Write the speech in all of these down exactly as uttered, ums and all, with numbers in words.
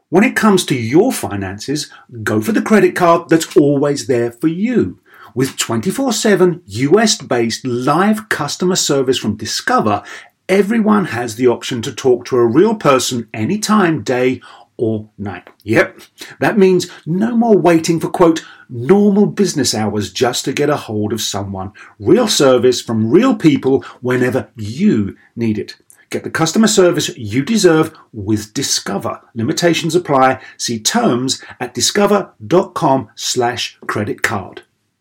When it comes to your finances, go for the credit card that's always there for you. With twenty-four seven U S-based live customer service from Discover, everyone has the option to talk to a real person anytime, day or night. Yep, that means no more waiting for, quote, normal business hours just to get a hold of someone. Real service from real people whenever you need it. Get the customer service you deserve with Discover. Limitations apply. See terms at discover.com slash credit card.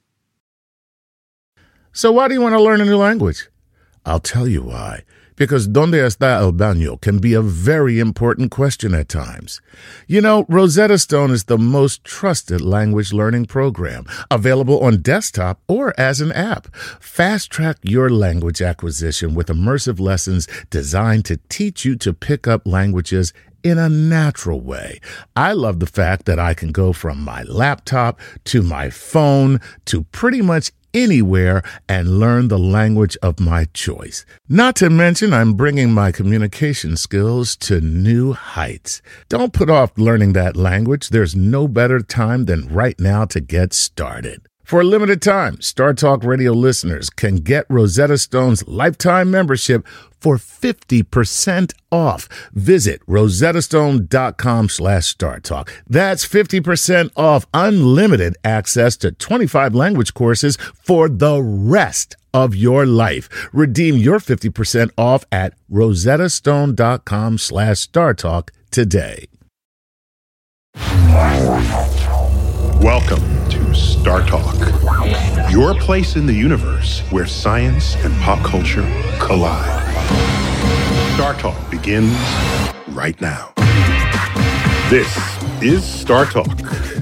So why do you want to learn a new language? I'll tell you why. Because ¿Dónde está el baño can be a very important question at times. You know, Rosetta Stone is the most trusted language learning program, available on desktop or as an app. Fast-track your language acquisition with immersive lessons designed to teach you to pick up languages in a natural way. I love the fact that I can go from my laptop to my phone to pretty much anywhere and learn the language of my choice. Not to mention, I'm bringing my communication skills to new heights. Don't put off learning that language. There's no better time than right now to get started. For a limited time, Star Talk Radio listeners can get Rosetta Stone's lifetime membership for fifty percent off. Visit rosettastone.com slash Star Talk. That's fifty percent off unlimited access to twenty-five language courses for the rest of your life. Redeem your fifty percent off at rosettastone.com slash Star Talk today. Welcome to Star Talk, your place in the universe where science and pop culture collide. Star Talk begins right now. This is Star Talk,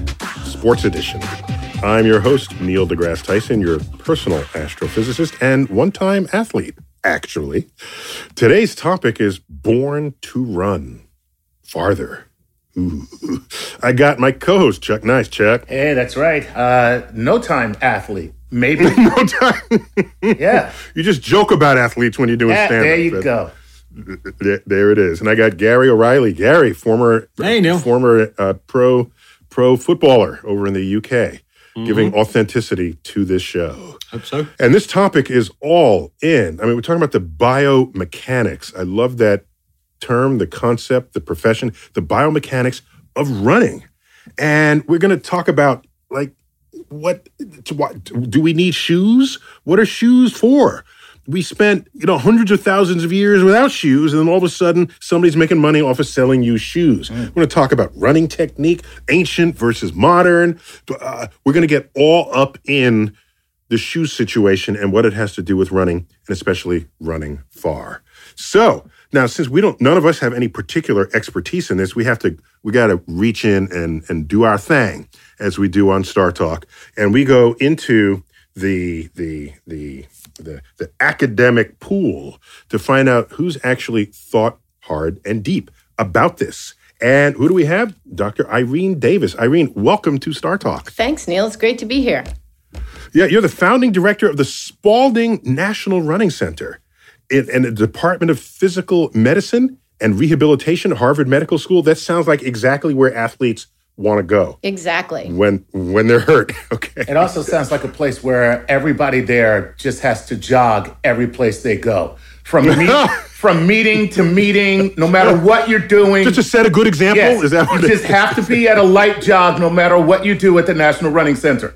Sports Edition. I'm your host, Neil deGrasse Tyson, your personal astrophysicist and one-time athlete, actually. Today's topic is Born to Run Farther. Ooh. I got my co-host, Chuck Nice. Chuck. Hey, that's right. Uh, no-time athlete. Maybe. No time. Yeah. You just joke about athletes when you're doing Yeah, stand-up. there you but go. There, there it is. And I got Gary O'Reilly. Gary, former Hey, Neil. former uh, pro pro footballer over in the U K, Mm-hmm. giving authenticity to this show. Hope so. And this topic is all in. I mean, we're talking about the biomechanics. I love that term, the concept, the profession, the biomechanics of running. And we're going to talk about, like, what, what do we need shoes? What are shoes for? We spent, you know, hundreds of thousands of years without shoes, and then all of a sudden, somebody's making money off of selling you shoes. Mm. We're going to talk about running technique, ancient versus modern. Uh, we're going to get all up in the shoe situation and what it has to do with running, and especially running far. So now, since we don't, none of us have any particular expertise in this, we have to, we got to reach in and and do our thing as we do on Star Talk, and we go into the the the the the academic pool to find out who's actually thought hard and deep about this. And who do we have? Doctor Irene Davis. Irene, welcome to Star Talk. Thanks, Neil. It's great to be here. Yeah, you're the founding director of the Spaulding National Running Center in, in the Department of Physical Medicine and Rehabilitation at Harvard Medical School. That sounds like exactly where athletes want to go. Exactly. When when they're hurt. Okay. It also sounds like a place where everybody there just has to jog every place they go. From meet, from meeting to meeting, no matter what you're doing. Just to set a good example? Yes, Is that what you it just is? have to be at a light jog no matter what you do at the National Running Center.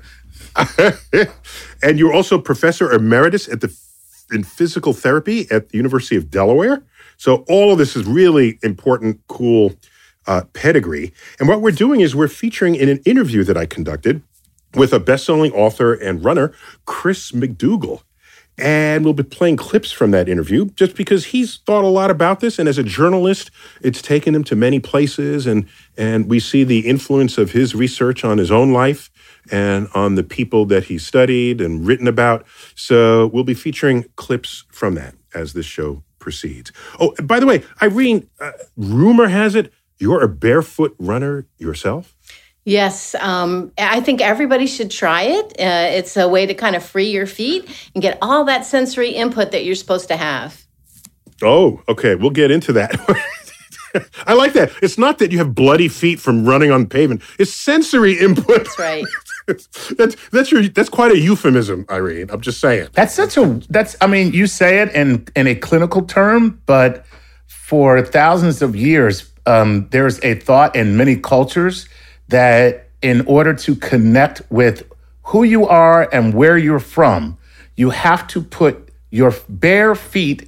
And you're also professor emeritus at the in physical therapy at the University of Delaware. So all of this is really important, cool uh, pedigree. And what we're doing is we're featuring in an interview that I conducted with a best-selling author and runner, Chris McDougall. And we'll be playing clips from that interview just because he's thought a lot about this. And as a journalist, it's taken him to many places. And, and we see the influence of his research on his own life and on the people that he studied and written about. So we'll be featuring clips from that as this show proceeds. Oh, by the way, Irene, uh, rumor has it you're a barefoot runner yourself? Yes, um, I think everybody should try it. Uh, it's a way to kind of free your feet and get all that sensory input that you're supposed to have. Oh, okay. We'll get into that. I like that. It's not that you have bloody feet from running on pavement. It's sensory input. That's right. that's that's your that's quite a euphemism, Irene. I'm just saying. That's such a that's I mean, you say it in in a clinical term, but for thousands of years, um, there's a thought in many cultures that in order to connect with who you are and where you're from, you have to put your bare feet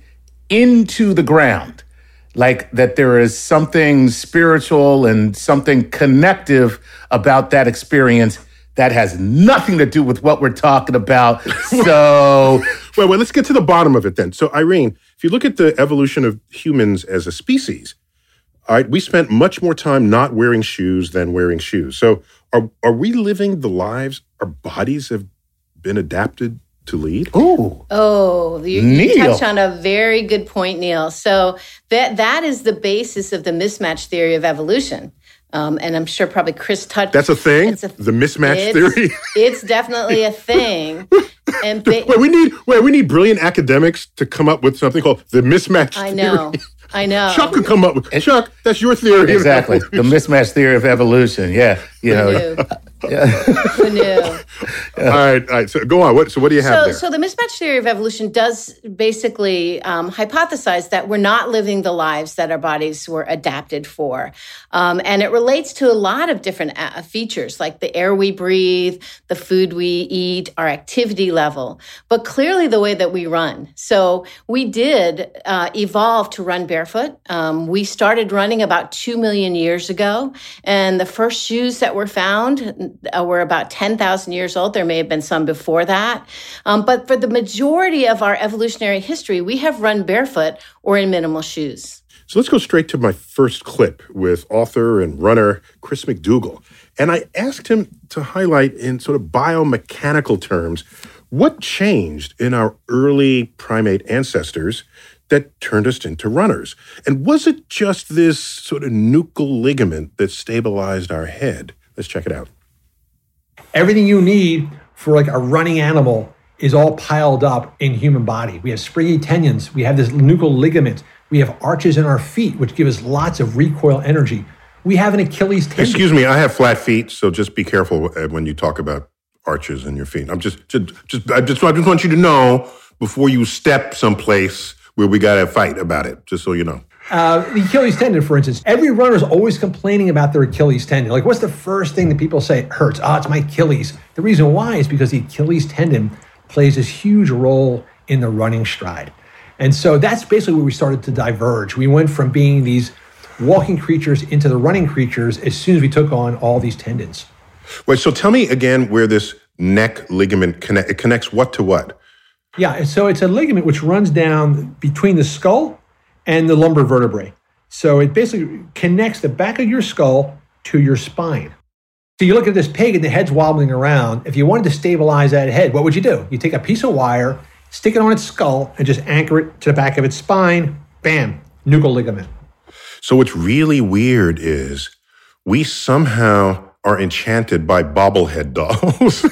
into the ground. Like that there is something spiritual and something connective about that experience that has nothing to do with what we're talking about. So, well, well, let's get to the bottom of it then. So, Irene, if you look at the evolution of humans as a species, all right, we spent much more time not wearing shoes than wearing shoes. So, are are we living the lives our bodies have been adapted to lead? Ooh. Oh, you, you touched on a very good point, Neil. So that that is the basis of the mismatch theory of evolution. Um, and I'm sure probably Chris touched. That's a thing? A, the mismatch it's, theory? It's definitely a thing. And ba- wait, we need wait, we need brilliant academics to come up with something called the mismatch I know. theory. I know. Chuck could come up with it, Chuck, that's your theory. Exactly. The mismatch theory of evolution. Yeah. You know. Yeah. Who knew? all right, all right. So go on. What? So what do you have so, there? So the mismatch theory of evolution does basically um, hypothesize that we're not living the lives that our bodies were adapted for, um, and it relates to a lot of different uh, features like the air we breathe, the food we eat, our activity level, but clearly the way that we run. So we did uh, evolve to run barefoot. Um, we started running about two million years ago, and the first shoes that were found Uh, we're about ten thousand years old. There may have been some before that. Um, but for the majority of our evolutionary history, we have run barefoot or in minimal shoes. So let's go straight to my first clip with author and runner Chris McDougall. And I asked him to highlight in sort of biomechanical terms what changed in our early primate ancestors that turned us into runners. And was it just this sort of nuchal ligament that stabilized our head? Let's check it out. Everything you need for like a running animal is all piled up in human body. We have springy tendons. We have this nuchal ligament. We have arches in our feet, which give us lots of recoil energy. We have an Achilles tendon. Excuse me, I have flat feet, so just be careful when you talk about arches in your feet. I'm just, just, just I just, I just want you to know before you step someplace where we got to fight about it, just so you know. Uh, the Achilles tendon, for instance, every runner is always complaining about their Achilles tendon. Like, what's the first thing that people say it hurts? Oh, it's my Achilles. The reason why is because the Achilles tendon plays this huge role in the running stride. And so that's basically where we started to diverge. We went from being these walking creatures into the running creatures as soon as we took on all these tendons. Wait, so tell me again where this neck ligament connect, it connects what to what? Yeah, and so it's a ligament which runs down between the skull and the lumbar vertebrae. So it basically connects the back of your skull to your spine. So you look at this pig and the head's wobbling around. If you wanted to stabilize that head, what would you do? You take a piece of wire, stick it on its skull, and just anchor it to the back of its spine. Bam, nuchal ligament. So what's really weird is we somehow are enchanted by bobblehead dolls.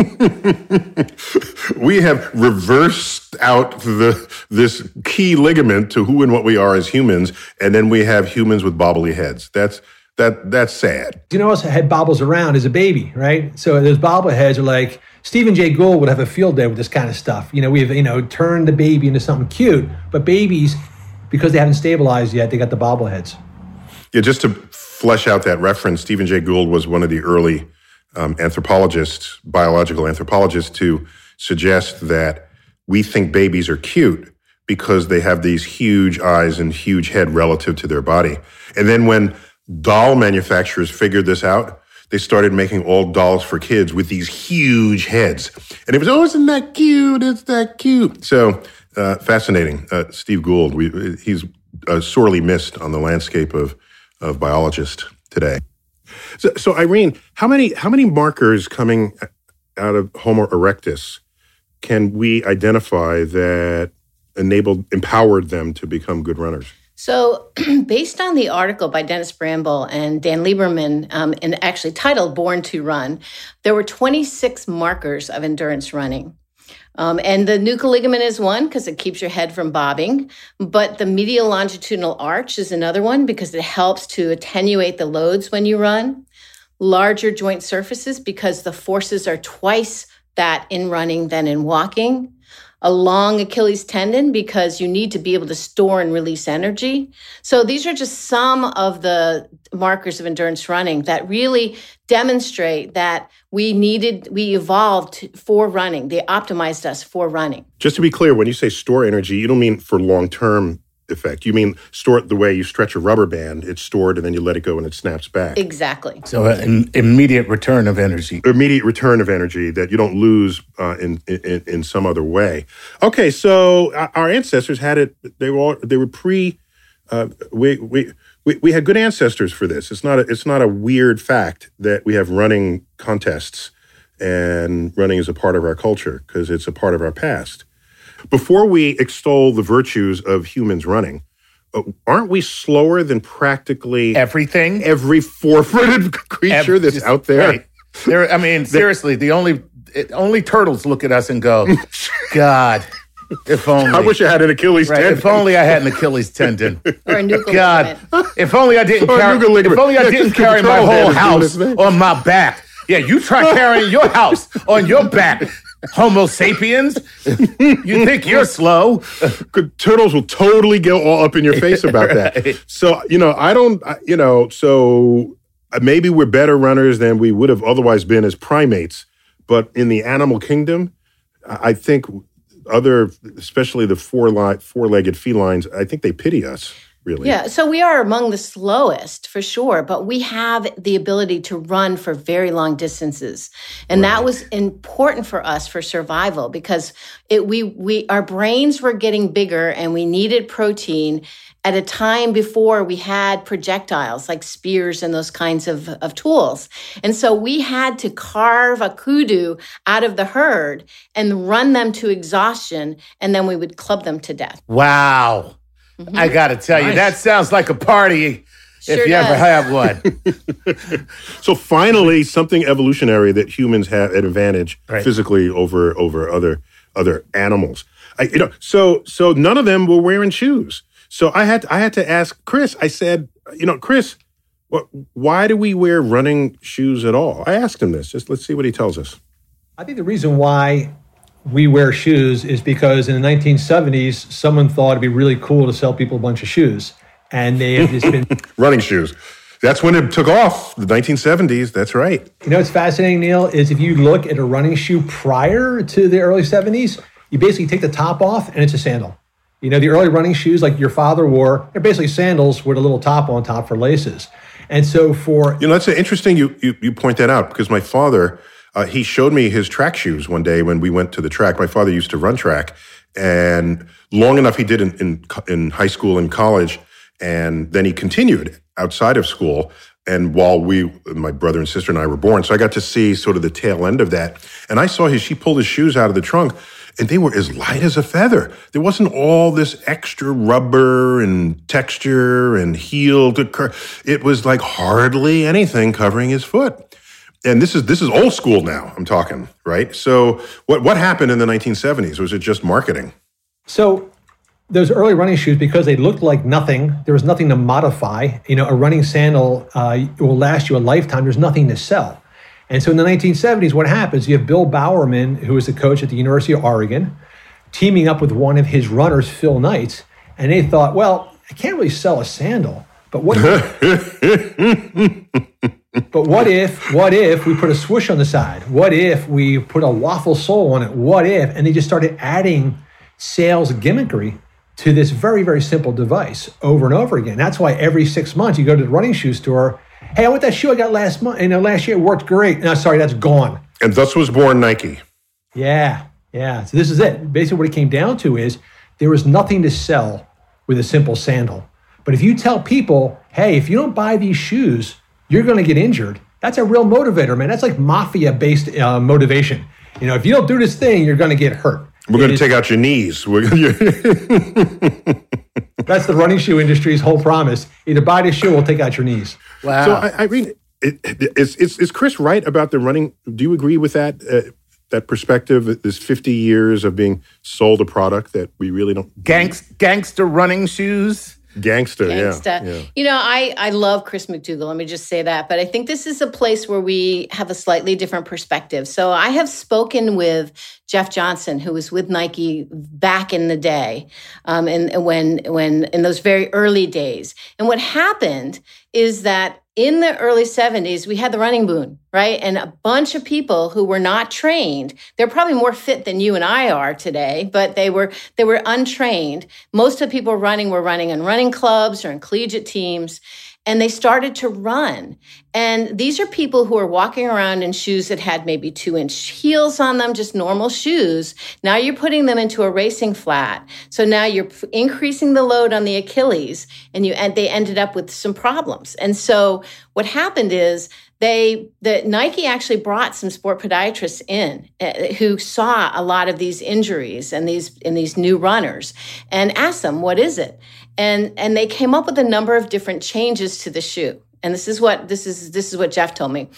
We have reversed out the this key ligament to who and what we are as humans, and then we have humans with bobbly heads. That's that that's sad. You know, also head bobbles around as a baby, right? So those bobbleheads are like, Stephen Jay Gould would have a field day with this kind of stuff. You know, we've, you know, turned the baby into something cute, but babies, because they haven't stabilized yet, they got the bobbleheads. Yeah, just to flesh out that reference, Stephen Jay Gould was one of the early um, anthropologists, biological anthropologists, to suggest that we think babies are cute because they have these huge eyes and huge head relative to their body. And then when doll manufacturers figured this out, they started making all dolls for kids with these huge heads. And it was, oh, isn't that cute? It's that cute. So uh, fascinating. Uh, Steve Gould, we, he's uh, sorely missed on the landscape of, of biologists today. So, so Irene, how many how many markers coming out of Homo erectus can we identify that enabled, empowered them to become good runners? So based on the article by Dennis Bramble and Dan Lieberman, um, and actually titled Born to Run, there were twenty-six markers of endurance running. Um, and the nuchal ligament is one because it keeps your head from bobbing. But the medial longitudinal arch is another one because it helps to attenuate the loads when you run. Larger joint surfaces because the forces are twice that in running than in walking. A long Achilles tendon because you need to be able to store and release energy. So these are just some of the markers of endurance running that really demonstrate that we needed, we evolved for running. They optimized us for running. Just to be clear, when you say store energy, you don't mean for long-term effect. You mean store it the way you stretch a rubber band. It's stored and then you let it go and it snaps back. Exactly. So an immediate return of energy. Immediate return of energy that you don't lose uh, in, in in some other way. Okay, so our ancestors had it. They were all, they were pre. Uh, we we. We we had good ancestors for this. It's not a, it's not a weird fact that we have running contests and running is a part of our culture because it's a part of our past. Before we extol the virtues of humans running, uh, aren't we slower than practically everything, every four-footed creature every, that's just, out there? Right. There, I mean, seriously, the only it, only turtles look at us and go, "God." If only. I wish I had an Achilles right, tendon. If only I had an Achilles tendon. Or a nuchal God, ligament. if only I didn't or carry. If only I yeah, didn't carry my whole house on my back. Yeah, you try carrying your house on your back, Homo sapiens. You think you're slow? Turtles will totally go all up in your face about that. So you know, I don't. You know, so maybe we're better runners than we would have otherwise been as primates. But in the animal kingdom, I think. Other, especially the four four-legged felines, I think they pity us, really. Yeah, so we are among the slowest, for sure, but we have the ability to run for very long distances. And right. that was important for us for survival because it we we our brains were getting bigger and we needed protein at a time before we had projectiles like spears and those kinds of, of tools. And so we had to carve a kudu out of the herd and run them to exhaustion, and then we would club them to death. Wow. Mm-hmm. I got to tell you, nice. That sounds like a party sure if you does. ever have one. So finally, something evolutionary that humans have an advantage right. physically over over other other animals. I, you know, so so none of them were wearing shoes. So I had I had to ask Chris. I said, you know, Chris, what, why do we wear running shoes at all? I asked him this. Just let's see what he tells us. I think the reason why we wear shoes is because in the nineteen seventies, someone thought it'd be really cool to sell people a bunch of shoes, and they have just been running shoes. That's when it took off. The nineteen seventies. That's right. You know what's fascinating, Neil, is if you look at a running shoe prior to the early seventies, you basically take the top off and it's a sandal. You know, the early running shoes like your father wore, they're basically sandals with a little top on top for laces. And so for... You know, that's interesting you you, you point that out because my father, uh, he showed me his track shoes one day when we went to the track. My father used to run track, and long enough he did in, in, in high school and college, and then he continued outside of school. And while we, my brother and sister and I were born, so I got to see sort of the tail end of that. And I saw his, he pulled his shoes out of the trunk, and they were as light as a feather. There wasn't all this extra rubber and texture and heel to cur- It was like hardly anything covering his foot. And this is this is old school now, I'm talking, right? So what what happened in the nineteen seventies? Was it just marketing? So those early running shoes, because they looked like nothing, there was nothing to modify. You know, a running sandal uh, will last you a lifetime. There's nothing to sell. And so in the nineteen seventies, what happens? You have Bill Bowerman, who was the coach at the University of Oregon, teaming up with one of his runners, Phil Knight, and they thought, well, I can't really sell a sandal, but what if, but what if, what if we put a swoosh on the side? What if we put a waffle sole on it? What if? And they just started adding sales gimmickry to this very, very simple device over and over again. That's why every six months you go to the running shoe store. Hey, I want that shoe I got last month. You know, last year it worked great. No, sorry, that's gone. And thus was born Nike. Yeah, yeah. So this is it. Basically what it came down to is there was nothing to sell with a simple sandal. But if you tell people, hey, if you don't buy these shoes, you're going to get injured. That's a real motivator, man. That's like mafia-based uh, motivation. You know, if you don't do this thing, you're going to get hurt. We're going to take out your knees. We're That's the running shoe industry's whole promise. Either buy this shoe or we'll take out your knees. Wow. So, I, I mean, it, is, is, is Chris right about the running? Do you agree with that? Uh, that perspective? This fifty years of being sold a product that we really don't... Gangs, gangster running shoes. Gangsta, Gangsta. Yeah, yeah. You know, I, I love Chris McDougall. Let me just say that. But I think this is a place where we have a slightly different perspective. So I have spoken with Jeff Johnson, who was with Nike back in the day, um, and when when in those very early days. And what happened is that in the early seventies, we had the running boom, right? And a bunch of people who were not trained, they're probably more fit than you and I are today, but they were they were untrained. Most of the people running were running in running clubs or in collegiate teams, and they started to run. And these are people who are walking around in shoes that had maybe two-inch heels on them, just normal shoes. Now you're putting them into a racing flat. So now you're increasing the load on the Achilles, and you and they ended up with some problems. And so what happened is they the Nike actually brought some sport podiatrists in uh, who saw a lot of these injuries and these in these new runners and asked them, what is it? And and they came up with a number of different changes to the shoe. And this is what this is this is what Jeff told me.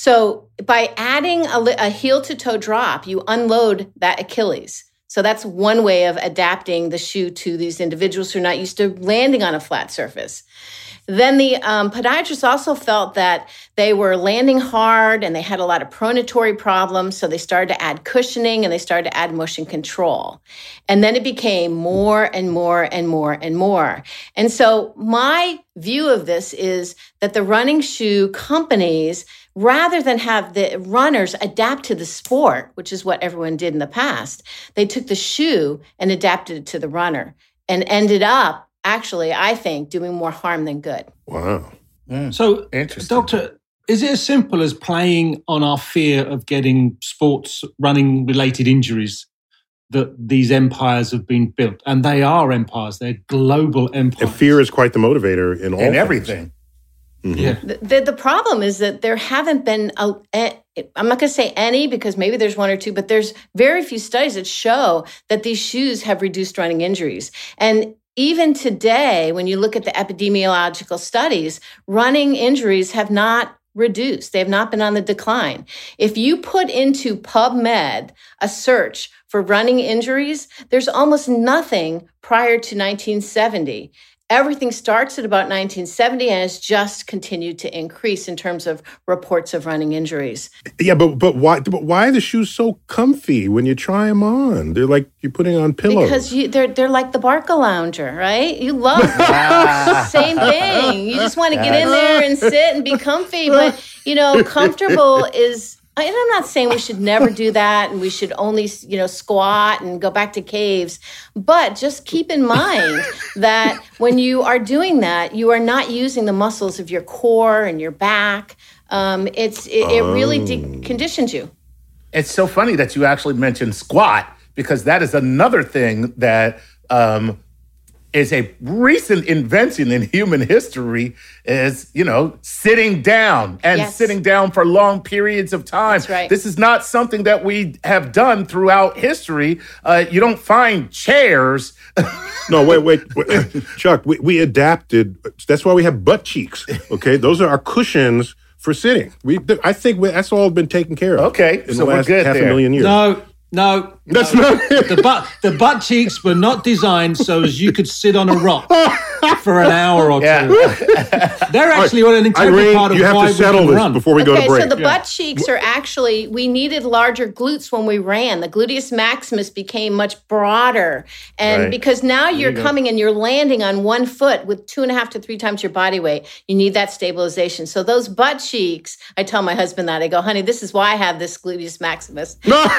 So by adding a, a heel to toe drop, you unload that Achilles. So that's one way of adapting the shoe to these individuals who are not used to landing on a flat surface. Then the um, podiatrists also felt that they were landing hard and they had a lot of pronatory problems. So they started to add cushioning and they started to add motion control. And then it became more and more and more and more. And so my view of this is that the running shoe companies, rather than have the runners adapt to the sport, which is what everyone did in the past, they took the shoe and adapted it to the runner and ended up actually, I think, doing more harm than good. Wow. Mm. So, Doctor, is it as simple as playing on our fear of getting sports running-related injuries that these empires have been built? And they are empires. They're global empires. And fear is quite the motivator in all and things. everything. Mm-hmm. Yeah. The, the, the problem is that there haven't been, a, a, I'm not going to say any because maybe there's one or two, but there's very few studies that show that these shoes have reduced running injuries. And even today, when you look at the epidemiological studies, running injuries have not reduced. They have not been on the decline. If you put into PubMed a search for running injuries, there's almost nothing prior to nineteen seventy. Everything starts at about nineteen seventy and has just continued to increase in terms of reports of running injuries. Yeah, but but why but why are the shoes so comfy when you try them on? They're like you're putting on pillows. Because you, they're they're like the Barca Lounger, right? You love the same thing. You just want to get in there and sit and be comfy. But, you know, comfortable is... And I'm not saying we should never do that and we should only, you know, squat and go back to caves. But just keep in mind that when you are doing that, you are not using the muscles of your core and your back. Um, it's it, it really de- conditions you. It's so funny that you actually mentioned squat because that is another thing that um, is a recent invention in human history is, you know, sitting down and yes. sitting down for long periods of time. That's right. This is not something that we have done throughout history. Uh, you don't find chairs. No, wait, wait, wait. Chuck, we, we adapted. That's why we have butt cheeks, okay? Those are our cushions for sitting. We, I think we, that's all been taken care of. Okay, in so the we're last good half there. a million years. No, no. That's no. not it. The butt, the butt cheeks were not designed so as you could sit on a rock for an hour or two. Yeah. They're actually All an integral Irene, part of you have why to we settle can this run. before we go okay, to break. so the Yeah. butt cheeks are actually, we needed larger glutes when we ran. The gluteus maximus became much broader. And Right. because now you're you coming and you're landing on one foot with two and a half to three times your body weight, you need that stabilization. So those butt cheeks, I tell my husband that, I go, honey, this is why I have this gluteus maximus.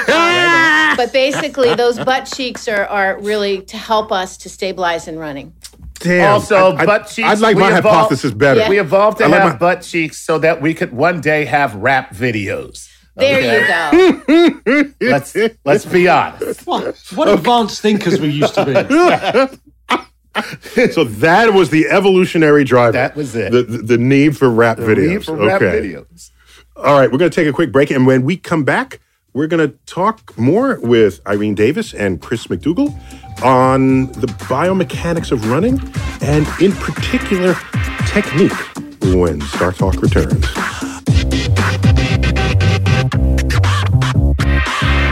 But basically, those butt cheeks are, are really to help us to stabilize in running. Damn. Also, I, I, butt cheeks. I'd like we my evolved- hypothesis better. Yeah. We evolved to I like have my- butt cheeks so that we could one day have rap videos. There Okay? you go. Let's let's be honest. What, what advanced thinkers we used to be. So that was the evolutionary driver. That was it. The, the, the need for rap The videos. need for rap okay. videos. All right, we're going to take a quick break. And when we come back, we're going to talk more with Irene Davis and Chris McDougall on the biomechanics of running and, in particular, technique when Star Talk returns.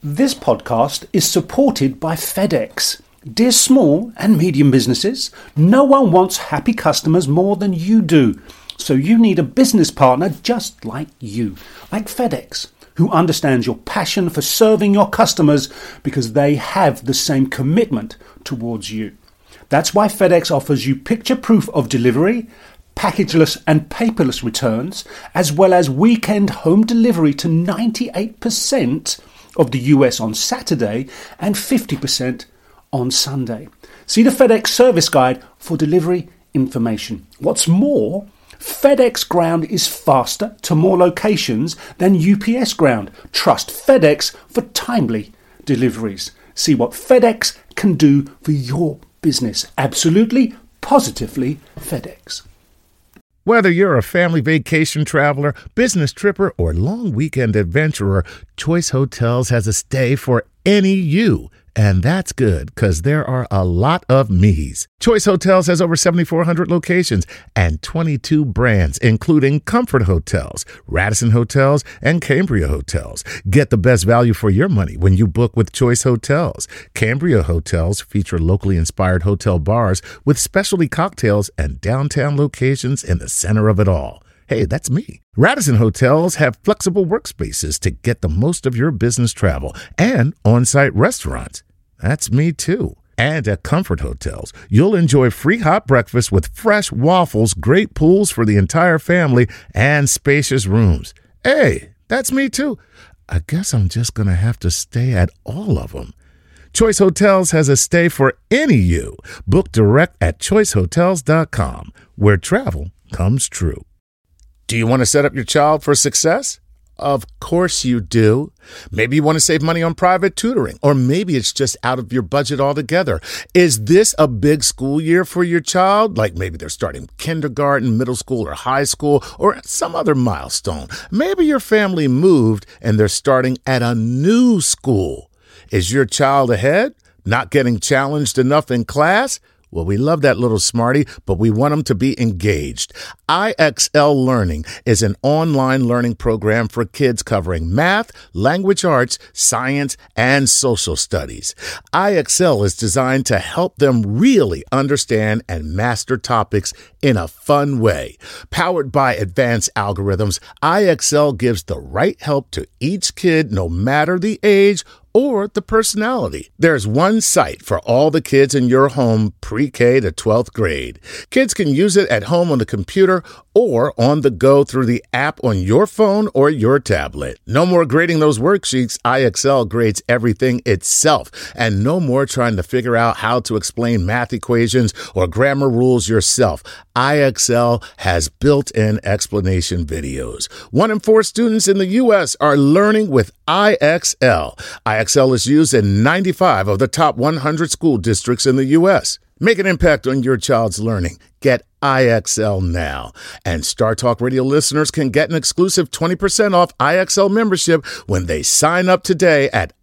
This podcast is supported by FedEx. Dear small and medium businesses, no one wants happy customers more than you do. So you need a business partner just like you, like FedEx, who understands your passion for serving your customers because they have the same commitment towards you. That's why FedEx offers you picture proof of delivery, packageless and paperless returns, as well as weekend home delivery to ninety-eight percent of the U S on Saturday and fifty percent on Sunday. See the FedEx service guide for delivery information. What's more, FedEx Ground is faster to more locations than U P S Ground. Trust FedEx for timely deliveries. See what FedEx can do for your business. Absolutely, positively FedEx. Whether you're a family vacation traveler, business tripper, or long weekend adventurer, Choice Hotels has a stay for any you. And that's good, because there are a lot of me's. Choice Hotels has over seventy-four hundred locations and twenty-two brands, including Comfort Hotels, Radisson Hotels, and Cambria Hotels. Get the best value for your money when you book with Choice Hotels. Cambria Hotels feature locally inspired hotel bars with specialty cocktails and downtown locations in the center of it all. Hey, that's me. Radisson Hotels have flexible workspaces to get the most of your business travel and on-site restaurants. That's me too. And at Comfort Hotels, you'll enjoy free hot breakfast with fresh waffles, great pools for the entire family, and spacious rooms. Hey, that's me too. I guess I'm just going to have to stay at all of them. Choice Hotels has a stay for any you. Book direct at choice hotels dot com, where travel comes true. Do you want to set up your child for success? Of course you do. Maybe you want to save money on private tutoring, or maybe it's just out of your budget altogether. Is this a big school year for your child? Like maybe they're starting kindergarten, middle school, or high school, or some other milestone. Maybe your family moved and they're starting at a new school. Is your child ahead? Not getting challenged enough in class? Well, we love that little smarty, but we want them to be engaged. I X L Learning is an online learning program for kids covering math, language arts, science, and social studies. I X L is designed to help them really understand and master topics in a fun way. Powered by advanced algorithms, I X L gives the right help to each kid, no matter the age or the personality. There's one site for all the kids in your home, pre-K to twelfth grade. Kids can use it at home on the computer or on the go through the app on your phone or your tablet. No more grading those worksheets. I X L grades everything itself. And no more trying to figure out how to explain math equations or grammar rules yourself. I X L has built-in explanation videos. One in four students in the U S are learning with I X L. I X L is used in ninety-five of the top one hundred school districts in the U S. Make an impact on your child's learning. Get I X L now. And Star Talk Radio listeners can get an exclusive twenty percent off I X L membership when they sign up today at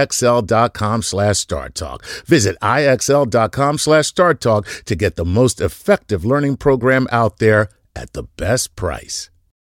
IXL.com slash Star Talk. Visit IXL.com slash Star Talk to get the most effective learning program out there at the best price.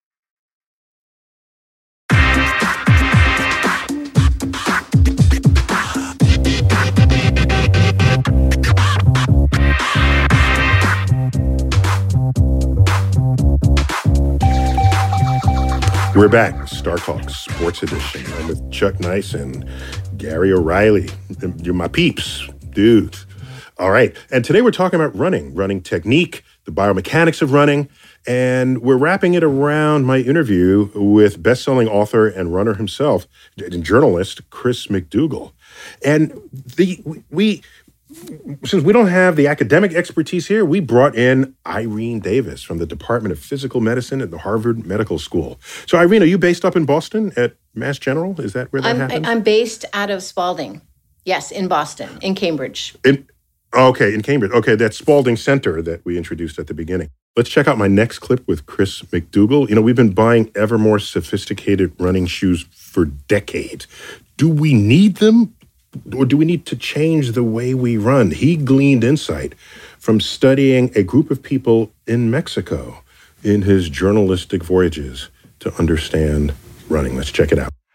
We're back, Star Talk Sports Edition. I'm with Chuck Nice and Gary O'Reilly. You're my peeps, dude. All right. And today we're talking about running, running technique, the biomechanics of running, and we're wrapping it around my interview with best-selling author and runner himself, and journalist Chris McDougall. And the we... Since we don't have the academic expertise here, we brought in Irene Davis from the Department of Physical Medicine at the Harvard Medical School. So, Irene, are you based up in Boston at Mass General? Is that where that I'm, happens? I'm based out of Spalding. Yes, in Boston, in Cambridge. In, okay, in Cambridge. Okay, that's Spalding Center that we introduced at the beginning. Let's check out my next clip with Chris McDougall. You know, we've been buying ever more sophisticated running shoes for decades. Do we need them? Or do we need to change the way we run? He gleaned insight from studying a group of people in Mexico in his journalistic voyages to understand running. Let's check it out.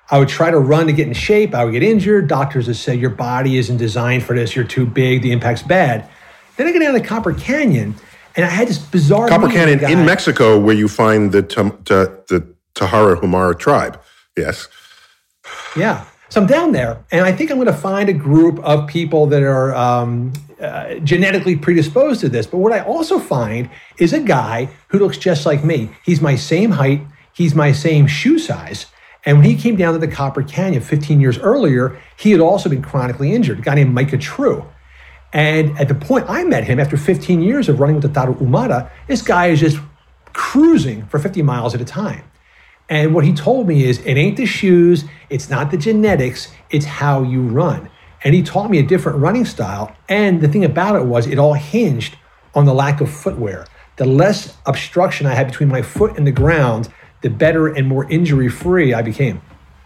I would try to run to get in shape. I would get injured. Doctors would say, your body isn't designed for this. You're too big. The impact's bad. Then I get down to Copper Canyon, and I had this bizarre... Copper Canyon guy. In Mexico, where you find the, the Tahara Humara tribe. Yes. Yeah. So I'm down there, and I think I'm going to find a group of people that are um, uh, genetically predisposed to this. But what I also find is a guy who looks just like me. He's my same height. He's my same shoe size. And when he came down to the Copper Canyon fifteen years earlier, he had also been chronically injured, a guy named Micah True. And at the point I met him, after fifteen years of running with the Tahara Humara, this guy is just cruising for fifty miles at a time. And what he told me is, it ain't the shoes, it's not the genetics, it's how you run. And he taught me a different running style. And the thing about it was, it all hinged on the lack of footwear. The less obstruction I had between my foot and the ground, the better and more injury-free I became.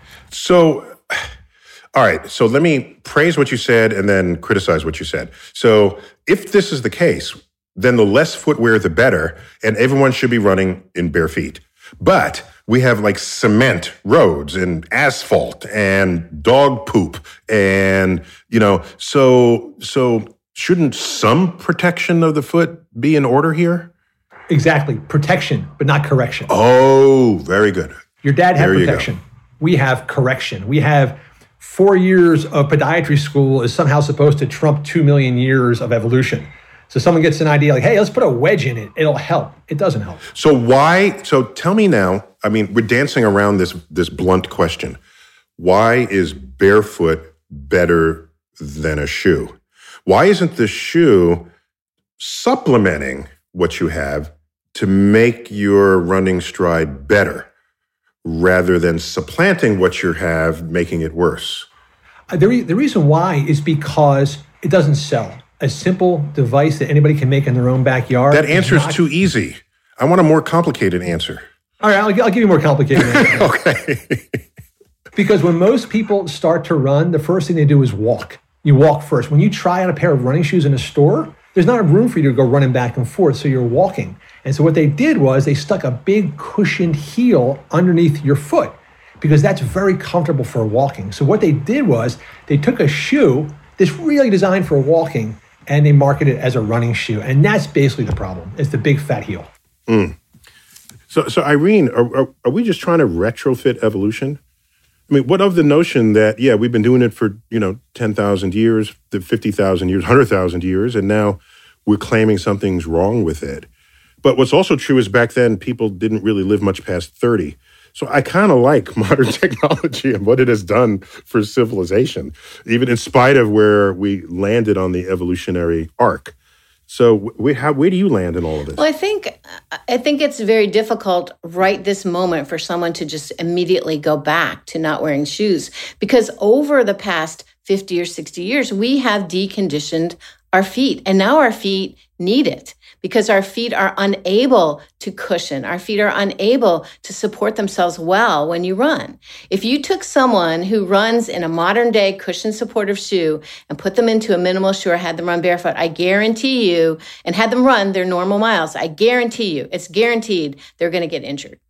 So, all right. So let me praise what you said and then criticize what you said. So if this is the case, then the less footwear, the better, and everyone should be running in bare feet. But we have like cement roads and asphalt and dog poop and, you know, so so shouldn't some protection of the foot be in order here? Exactly. Protection, but not correction. Oh, very good. Your dad had There you protection. go. We have correction. We have four years of podiatry school is somehow supposed to trump two million years of evolution. So someone gets an idea like, hey, let's put a wedge in it. It'll help. It doesn't help. So why, so tell me now, I mean, we're dancing around this, this blunt question. Why is barefoot better than a shoe? Why isn't the shoe supplementing what you have to make your running stride better rather than supplanting what you have, making it worse? Uh, The, re- the reason why is because it doesn't sell. A simple device that anybody can make in their own backyard. That answer is not- too easy. I want a more complicated answer. All right, I'll, I'll give you a more complicated answer. Okay. Because when most people start to run, the first thing they do is walk. You walk first. When you try on a pair of running shoes in a store, there's not room for you to go running back and forth, so you're walking. And so what they did was they stuck a big cushioned heel underneath your foot because that's very comfortable for walking. So what they did was they took a shoe that's really designed for walking and they marketed it as a running shoe. And that's basically the problem, is the big fat heel. Mm. So, so Irene, are, are, are we just trying to retrofit evolution? I mean, what of the notion that, yeah, we've been doing it for, you know, ten thousand years, fifty thousand years, one hundred thousand years, and now we're claiming something's wrong with it. But what's also true is back then, people didn't really live much past thirty. So I kind of like modern technology and what it has done for civilization, even in spite of where we landed on the evolutionary arc. So we, how, where do you land in all of this? Well, I think I think it's very difficult right this moment for someone to just immediately go back to not wearing shoes, because over the past fifty or sixty years, we have deconditioned our feet, and now our feet need it because our feet are unable to cushion. Our feet are unable to support themselves well when you run. If you took someone who runs in a modern day cushion supportive shoe and put them into a minimal shoe or had them run barefoot, I guarantee you, and had them run their normal miles, I guarantee you, it's guaranteed they're going to get injured.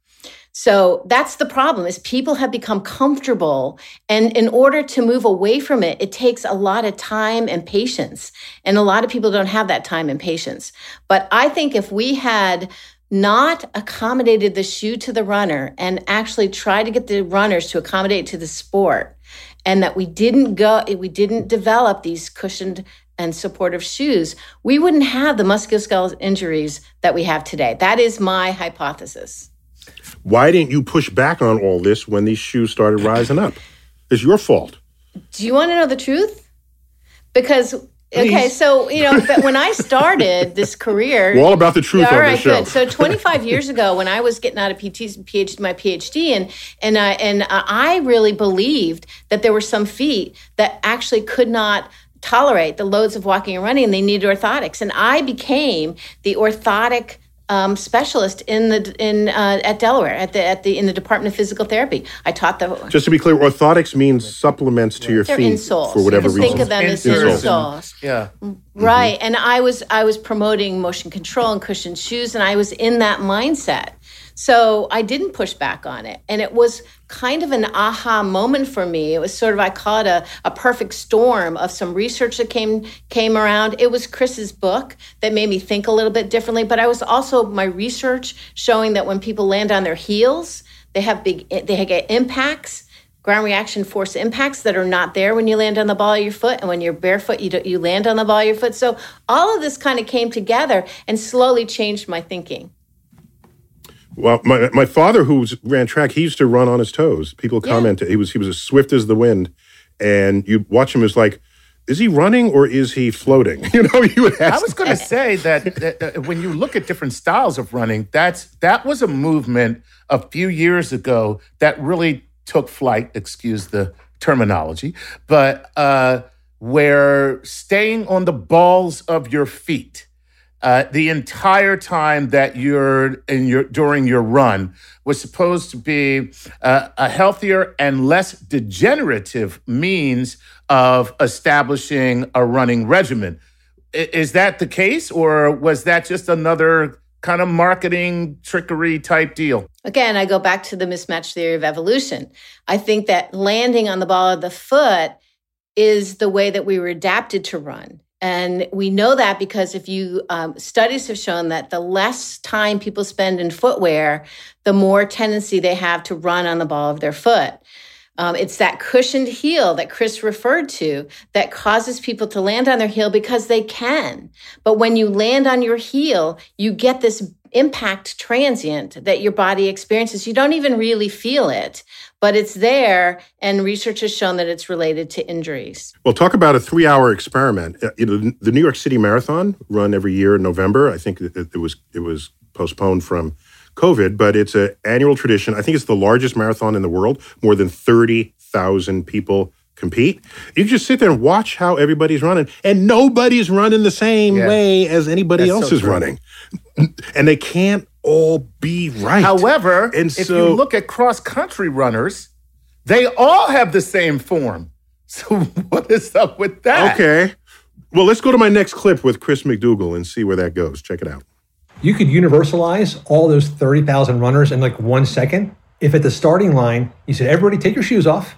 So that's the problem, is people have become comfortable, and in order to move away from it, it takes a lot of time and patience. And a lot of people don't have that time and patience. But I think if we had not accommodated the shoe to the runner and actually tried to get the runners to accommodate to the sport, and that we didn't go, we didn't develop these cushioned and supportive shoes, we wouldn't have the musculoskeletal injuries that we have today. That is my hypothesis. Why didn't you push back on all this when these shoes started rising up? It's your fault. Do you want to know the truth? Because, okay, Please. so, you know, but when I started this career... We're all about the truth all on right, this show. good. So twenty-five years ago, when I was getting out of P T, PhD, my PhD, and and uh, and uh, I really believed that there were some feet that actually could not tolerate the loads of walking and running, and they needed orthotics. And I became the orthotic Um, specialist in the in uh, at Delaware at the at the in the Department of Physical Therapy. I taught the Just to be clear, orthotics means supplements to your they're feet insoles. for whatever you can reason. Think of them as Insoles. insoles. Yeah. Right. Mm-hmm. And I was I was promoting motion control and cushioned shoes, and I was in that mindset. So I didn't push back on it. And it was kind of an aha moment for me. It was sort of, I call it a, a perfect storm of some research that came came around. It was Chris's book that made me think a little bit differently. But I was also my research showing that when people land on their heels, they have big, they get impacts, ground reaction force impacts that are not there when you land on the ball of your foot. And when you're barefoot, you, do, you land on the ball of your foot. So all of this kind of came together and slowly changed my thinking. Well, my my father, who ran track, he used to run on his toes. People commented yeah. he was he was as swift as the wind, and you watch him as like, is he running or is he floating? You know, you would ask. I was going to say that, that uh, when you look at different styles of running, that's that was a movement a few years ago that really took flight. Excuse the terminology, but uh, where staying on the balls of your feet. Uh, the entire time that you're in your during your run was supposed to be uh, a healthier and less degenerative means of establishing a running regimen. I- is that the case, or was that just another kind of marketing trickery type deal? Again, I go back to the mismatch theory of evolution. I think that landing on the ball of the foot is the way that we were adapted to run. And we know that because if you, um, studies have shown that the less time people spend in footwear, the more tendency they have to run on the ball of their foot. Um, it's that cushioned heel that Chris referred to that causes people to land on their heel because they can. But when you land on your heel, you get this impact transient that your body experiences. You don't even really feel it, but it's there. And research has shown that it's related to injuries. Well, talk about a three-hour experiment. You know, the New York City Marathon, run every year in November. I think it, it was it was postponed from COVID, but it's an annual tradition. I think it's the largest marathon in the world. More than thirty thousand people compete. You just sit there and watch how everybody's running, and nobody's running the same yeah. way as anybody That's else so is true. running. And they can't all be right. However, and if so, you look at cross-country runners, they all have the same form. So what is up with that? Okay. Well, let's go to my next clip with Chris McDougall and see where that goes. Check it out. You could universalize all those thirty thousand runners in like one second. If at the starting line, you said, everybody take your shoes off.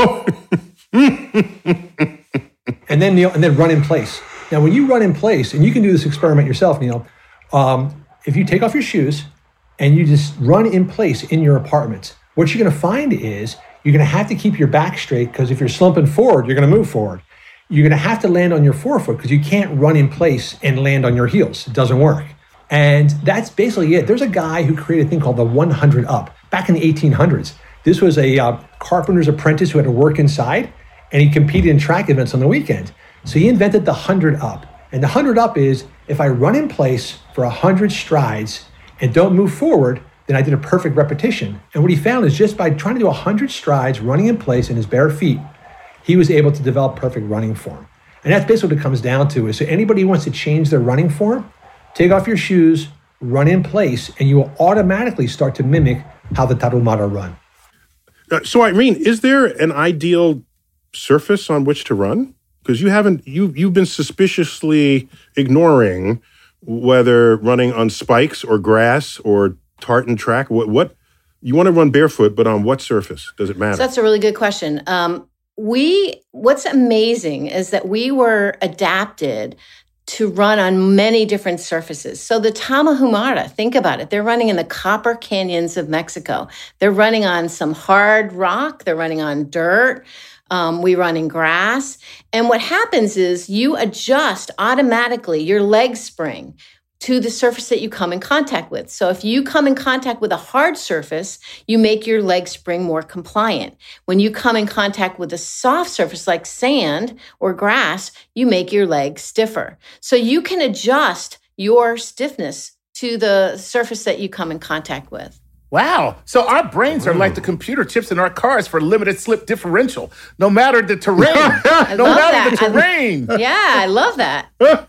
and then Neil, and then run in place. Now, when you run in place, and you can do this experiment yourself, Neil, um, if you take off your shoes and you just run in place in your apartment, what you're going to find is you're going to have to keep your back straight because if you're slumping forward, you're going to move forward. You're going to have to land on your forefoot because you can't run in place and land on your heels. It doesn't work. And that's basically it. There's a guy who created a thing called the one hundred up back in the eighteen hundreds. This was a uh, carpenter's apprentice who had to work inside, and he competed in track events on the weekend. So he invented the one hundred up. And the one hundred up is if I run in place for one hundred strides and don't move forward, then I did a perfect repetition. And what he found is just by trying to do one hundred strides running in place in his bare feet, he was able to develop perfect running form. And that's basically what it comes down to. Is so anybody who wants to change their running form, take off your shoes, run in place, and you will automatically start to mimic how the Tarahumara run. Uh, so, Irene, is there an ideal surface on which to run? Because you haven't, you, you've been suspiciously ignoring whether running on spikes or grass or tartan track. What, what you want to run barefoot, but on what surface does it matter? So that's a really good question. Um, we, what's amazing is that we were adapted to run on many different surfaces. So the Tarahumara, think about it. They're running in the copper canyons of Mexico. They're running on some hard rock. They're running on dirt. Um, we run in grass. And what happens is you adjust automatically your leg spring to the surface that you come in contact with. So if you come in contact with a hard surface, you make your leg spring more compliant. When you come in contact with a soft surface like sand or grass, you make your leg stiffer. So you can adjust your stiffness to the surface that you come in contact with. Wow. So our brains are like the computer chips in our cars for limited slip differential, no matter the terrain. no matter that. the terrain. I, yeah, I love that.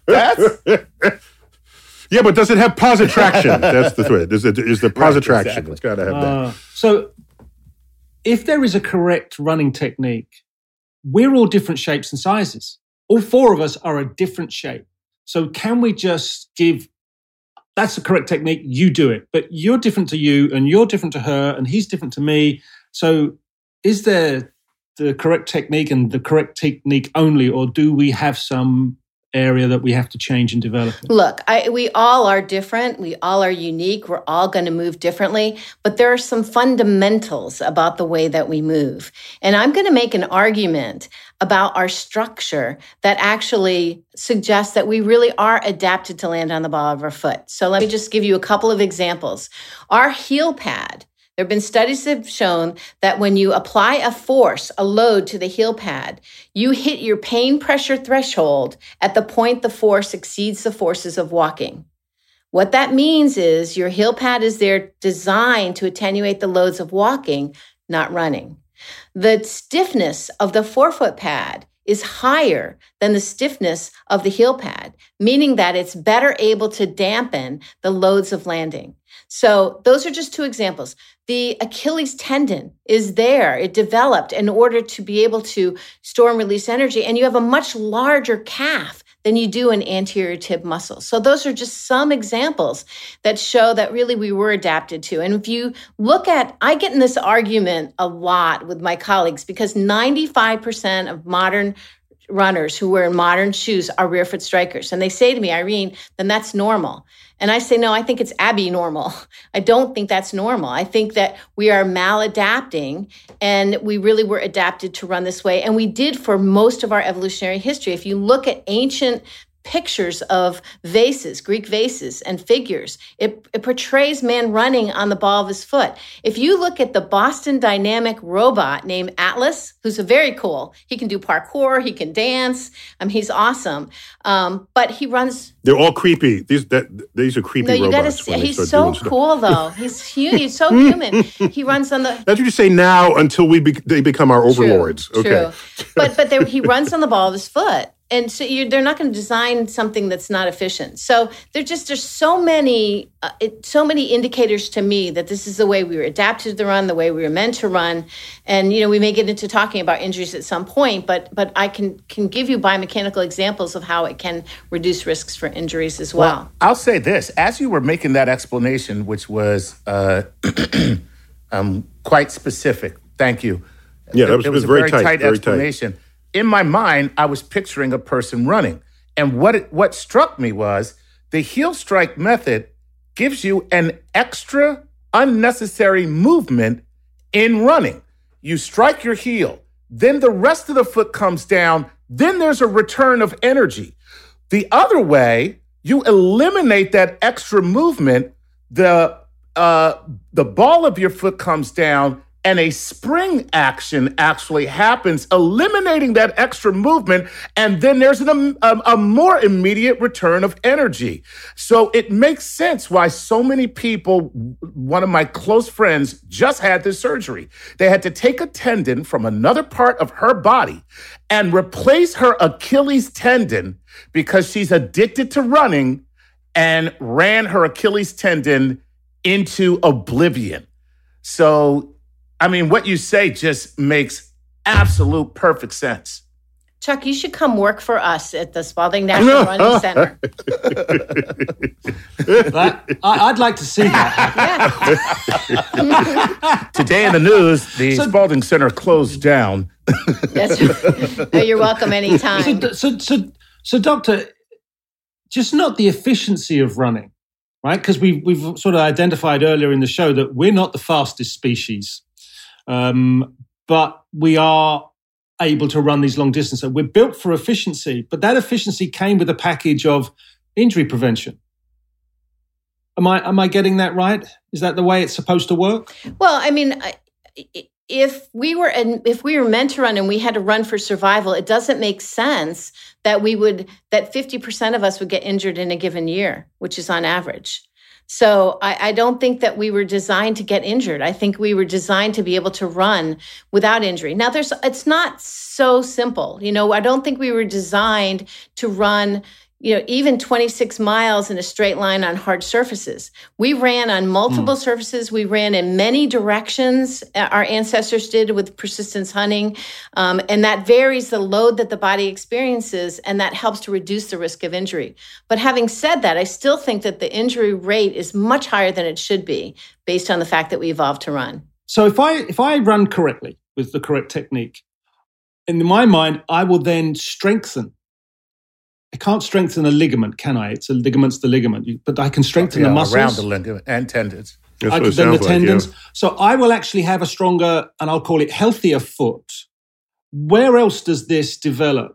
That's... Yeah, but does it have positive traction? That's the thread. Is, it, is the positive right, traction? Exactly. It's got to have uh, that. So if there is a correct running technique, we're all different shapes and sizes. All four of us are a different shape. So can we just give, that's the correct technique, you do it. But you're different to you, and you're different to her, and he's different to me. So is there the correct technique and the correct technique only, or do we have some area that we have to change and develop? Look, I, we all are different. We all are unique. We're all going to move differently. But there are some fundamentals about the way that we move. And I'm going to make an argument about our structure that actually suggests that we really are adapted to land on the ball of our foot. So let me just give you a couple of examples. Our heel pad. There have been studies that have shown that when you apply a force, a load to the heel pad, you hit your pain pressure threshold at the point the force exceeds the forces of walking. What that means is your heel pad is there designed to attenuate the loads of walking, not running. The stiffness of the forefoot pad is higher than the stiffness of the heel pad, meaning that it's better able to dampen the loads of landing. So those are just two examples. The Achilles tendon is there. It developed in order to be able to store and release energy. And you have a much larger calf than you do an anterior tib muscle. So those are just some examples that show that really we were adapted to. And if you look at, I get in this argument a lot with my colleagues because ninety-five percent of modern runners who wear modern shoes are rear foot strikers. And they say to me, Irene, then that's normal. And I say, no, I think it's abnormal. I don't think that's normal. I think that we are maladapting, and we really were adapted to run this way. And we did for most of our evolutionary history. If you look at ancient pictures of vases, Greek vases and figures, it, it portrays man running on the ball of his foot. If you look at the Boston Dynamic robot named Atlas, who's a very cool, he can do parkour, he can dance, um, he's awesome, um, but he runs... They're all creepy. These that these are creepy no, you robots. Gotta, he's so cool, though. He's huge. He's so human. He runs on the... That's what you say now until we be, they become our overlords. True, okay. True. But, but he runs on the ball of his foot. And so you're, they're not going to design something that's not efficient. So there just there's so many uh, it, so many indicators to me that this is the way we were adapted to the run, the way we were meant to run. And you know, we may get into talking about injuries at some point, but but I can can give you biomechanical examples of how it can reduce risks for injuries as well. Well, I'll say this: as you were making that explanation, which was uh, um, quite specific, thank you. Yeah, that was, it was a very, very tight, tight tight explanation. Tight. In my mind, I was picturing a person running. And what it, what struck me was the heel strike method gives you an extra unnecessary movement in running. You strike your heel, then the rest of the foot comes down, then there's a return of energy. The other way, you eliminate that extra movement, the, uh, the ball of your foot comes down, and a spring action actually happens, eliminating that extra movement, and then there's an, a, a more immediate return of energy. So it makes sense why so many people, one of my close friends just had this surgery. They had to take a tendon from another part of her body and replace her Achilles tendon because she's addicted to running and ran her Achilles tendon into oblivion. So I mean, what you say just makes absolute perfect sense. Chuck, you should come work for us at the Spalding National Running Center. That, I, I'd like to see that. Yeah. Today in the news, the so, Spalding Center closed down. That's right. No, you're welcome anytime. So, so, so, so, Doctor, just not the efficiency of running, right? Because we, we've sort of identified earlier in the show that we're not the fastest species. Um, but we are able to run these long distances. We're built for efficiency, but that efficiency came with a package of injury prevention. Am I am I getting that right? Is that the way it's supposed to work? Well, I mean, if we were if we were meant to run and we had to run for survival, it doesn't make sense that we would that fifty percent of us would get injured in a given year, which is on average. So I, I don't think that we were designed to get injured. I think we were designed to be able to run without injury. Now, there's it's not so simple. You know, I don't think we were designed to run, you know, even twenty-six miles in a straight line on hard surfaces. We ran on multiple mm. surfaces. We ran in many directions. Our ancestors did with persistence hunting. Um, and that varies the load that the body experiences, and that helps to reduce the risk of injury. But having said that, I still think that the injury rate is much higher than it should be based on the fact that we evolved to run. So if I if I run correctly with the correct technique, in my mind, I will then strengthen. I can't strengthen a ligament, can I? It's a ligament's the ligament, but I can strengthen yeah, the muscles around the ligament and tendons. That's I what can, it then the sounds tendons. like, yeah. So I will actually have a stronger, and I'll call it healthier foot. Where else does this develop?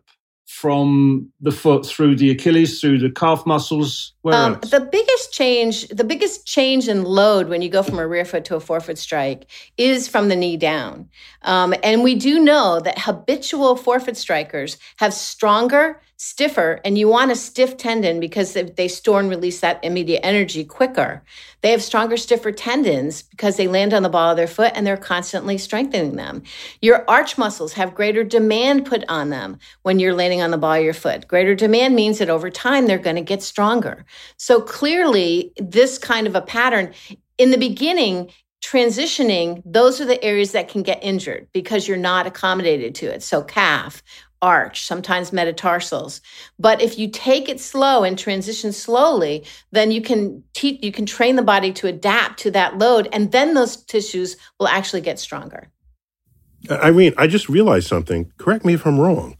From the foot through the Achilles, through the calf muscles? Where um, else? The biggest change, the biggest change in load when you go from a rear foot to a forefoot strike is from the knee down. Um, and we do know that habitual forefoot strikers have stronger, stiffer, and you want a stiff tendon because they, they store and release that immediate energy quicker. They have stronger, stiffer tendons because they land on the ball of their foot and they're constantly strengthening them. Your arch muscles have greater demand put on them when you're landing on the ball of your foot. Greater demand means that over time they're going to get stronger. So clearly, this kind of a pattern, in the beginning, transitioning, those are the areas that can get injured because you're not accommodated to it. So calf, arch, sometimes metatarsals. But if you take it slow and transition slowly, then you can teach, you can train the body to adapt to that load, and then those tissues will actually get stronger. Irene, I just realized something. Correct me if I'm wrong.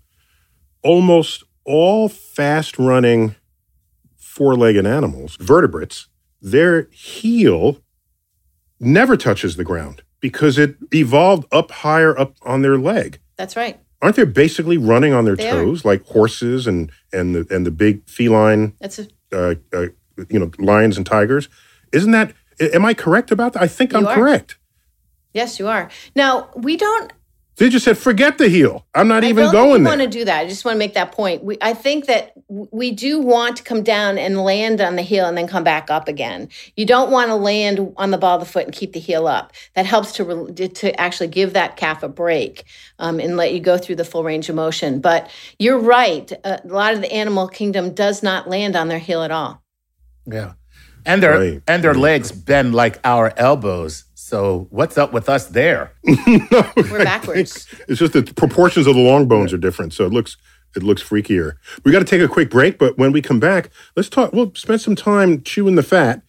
Almost all fast-running four-legged animals, vertebrates, their heel never touches the ground because it evolved up higher up on their leg. That's right. Aren't they basically running on their they toes are. like horses and and the and the big feline, That's a, uh, uh, you know, lions and tigers? Isn't that? Am I correct about that? I think You I'm are. correct. yes, you are. Now, we don't They just said, forget the heel. I'm not I even don't going think we there. want to do that. I just want to make that point. We, I think that w- we do want to come down and land on the heel and then come back up again. You don't want to land on the ball of the foot and keep the heel up. That helps to re- to actually give that calf a break um, and let you go through the full range of motion. But you're right. Uh, a lot of the animal kingdom does not land on their heel at all. Yeah. And their Right. and their legs bend like our elbows. So what's up with us there? No, We're backwards. It's just that the proportions of the long bones are different, so it looks it looks freakier. We got to take a quick break, but when we come back, let's talk. We'll spend some time chewing the fat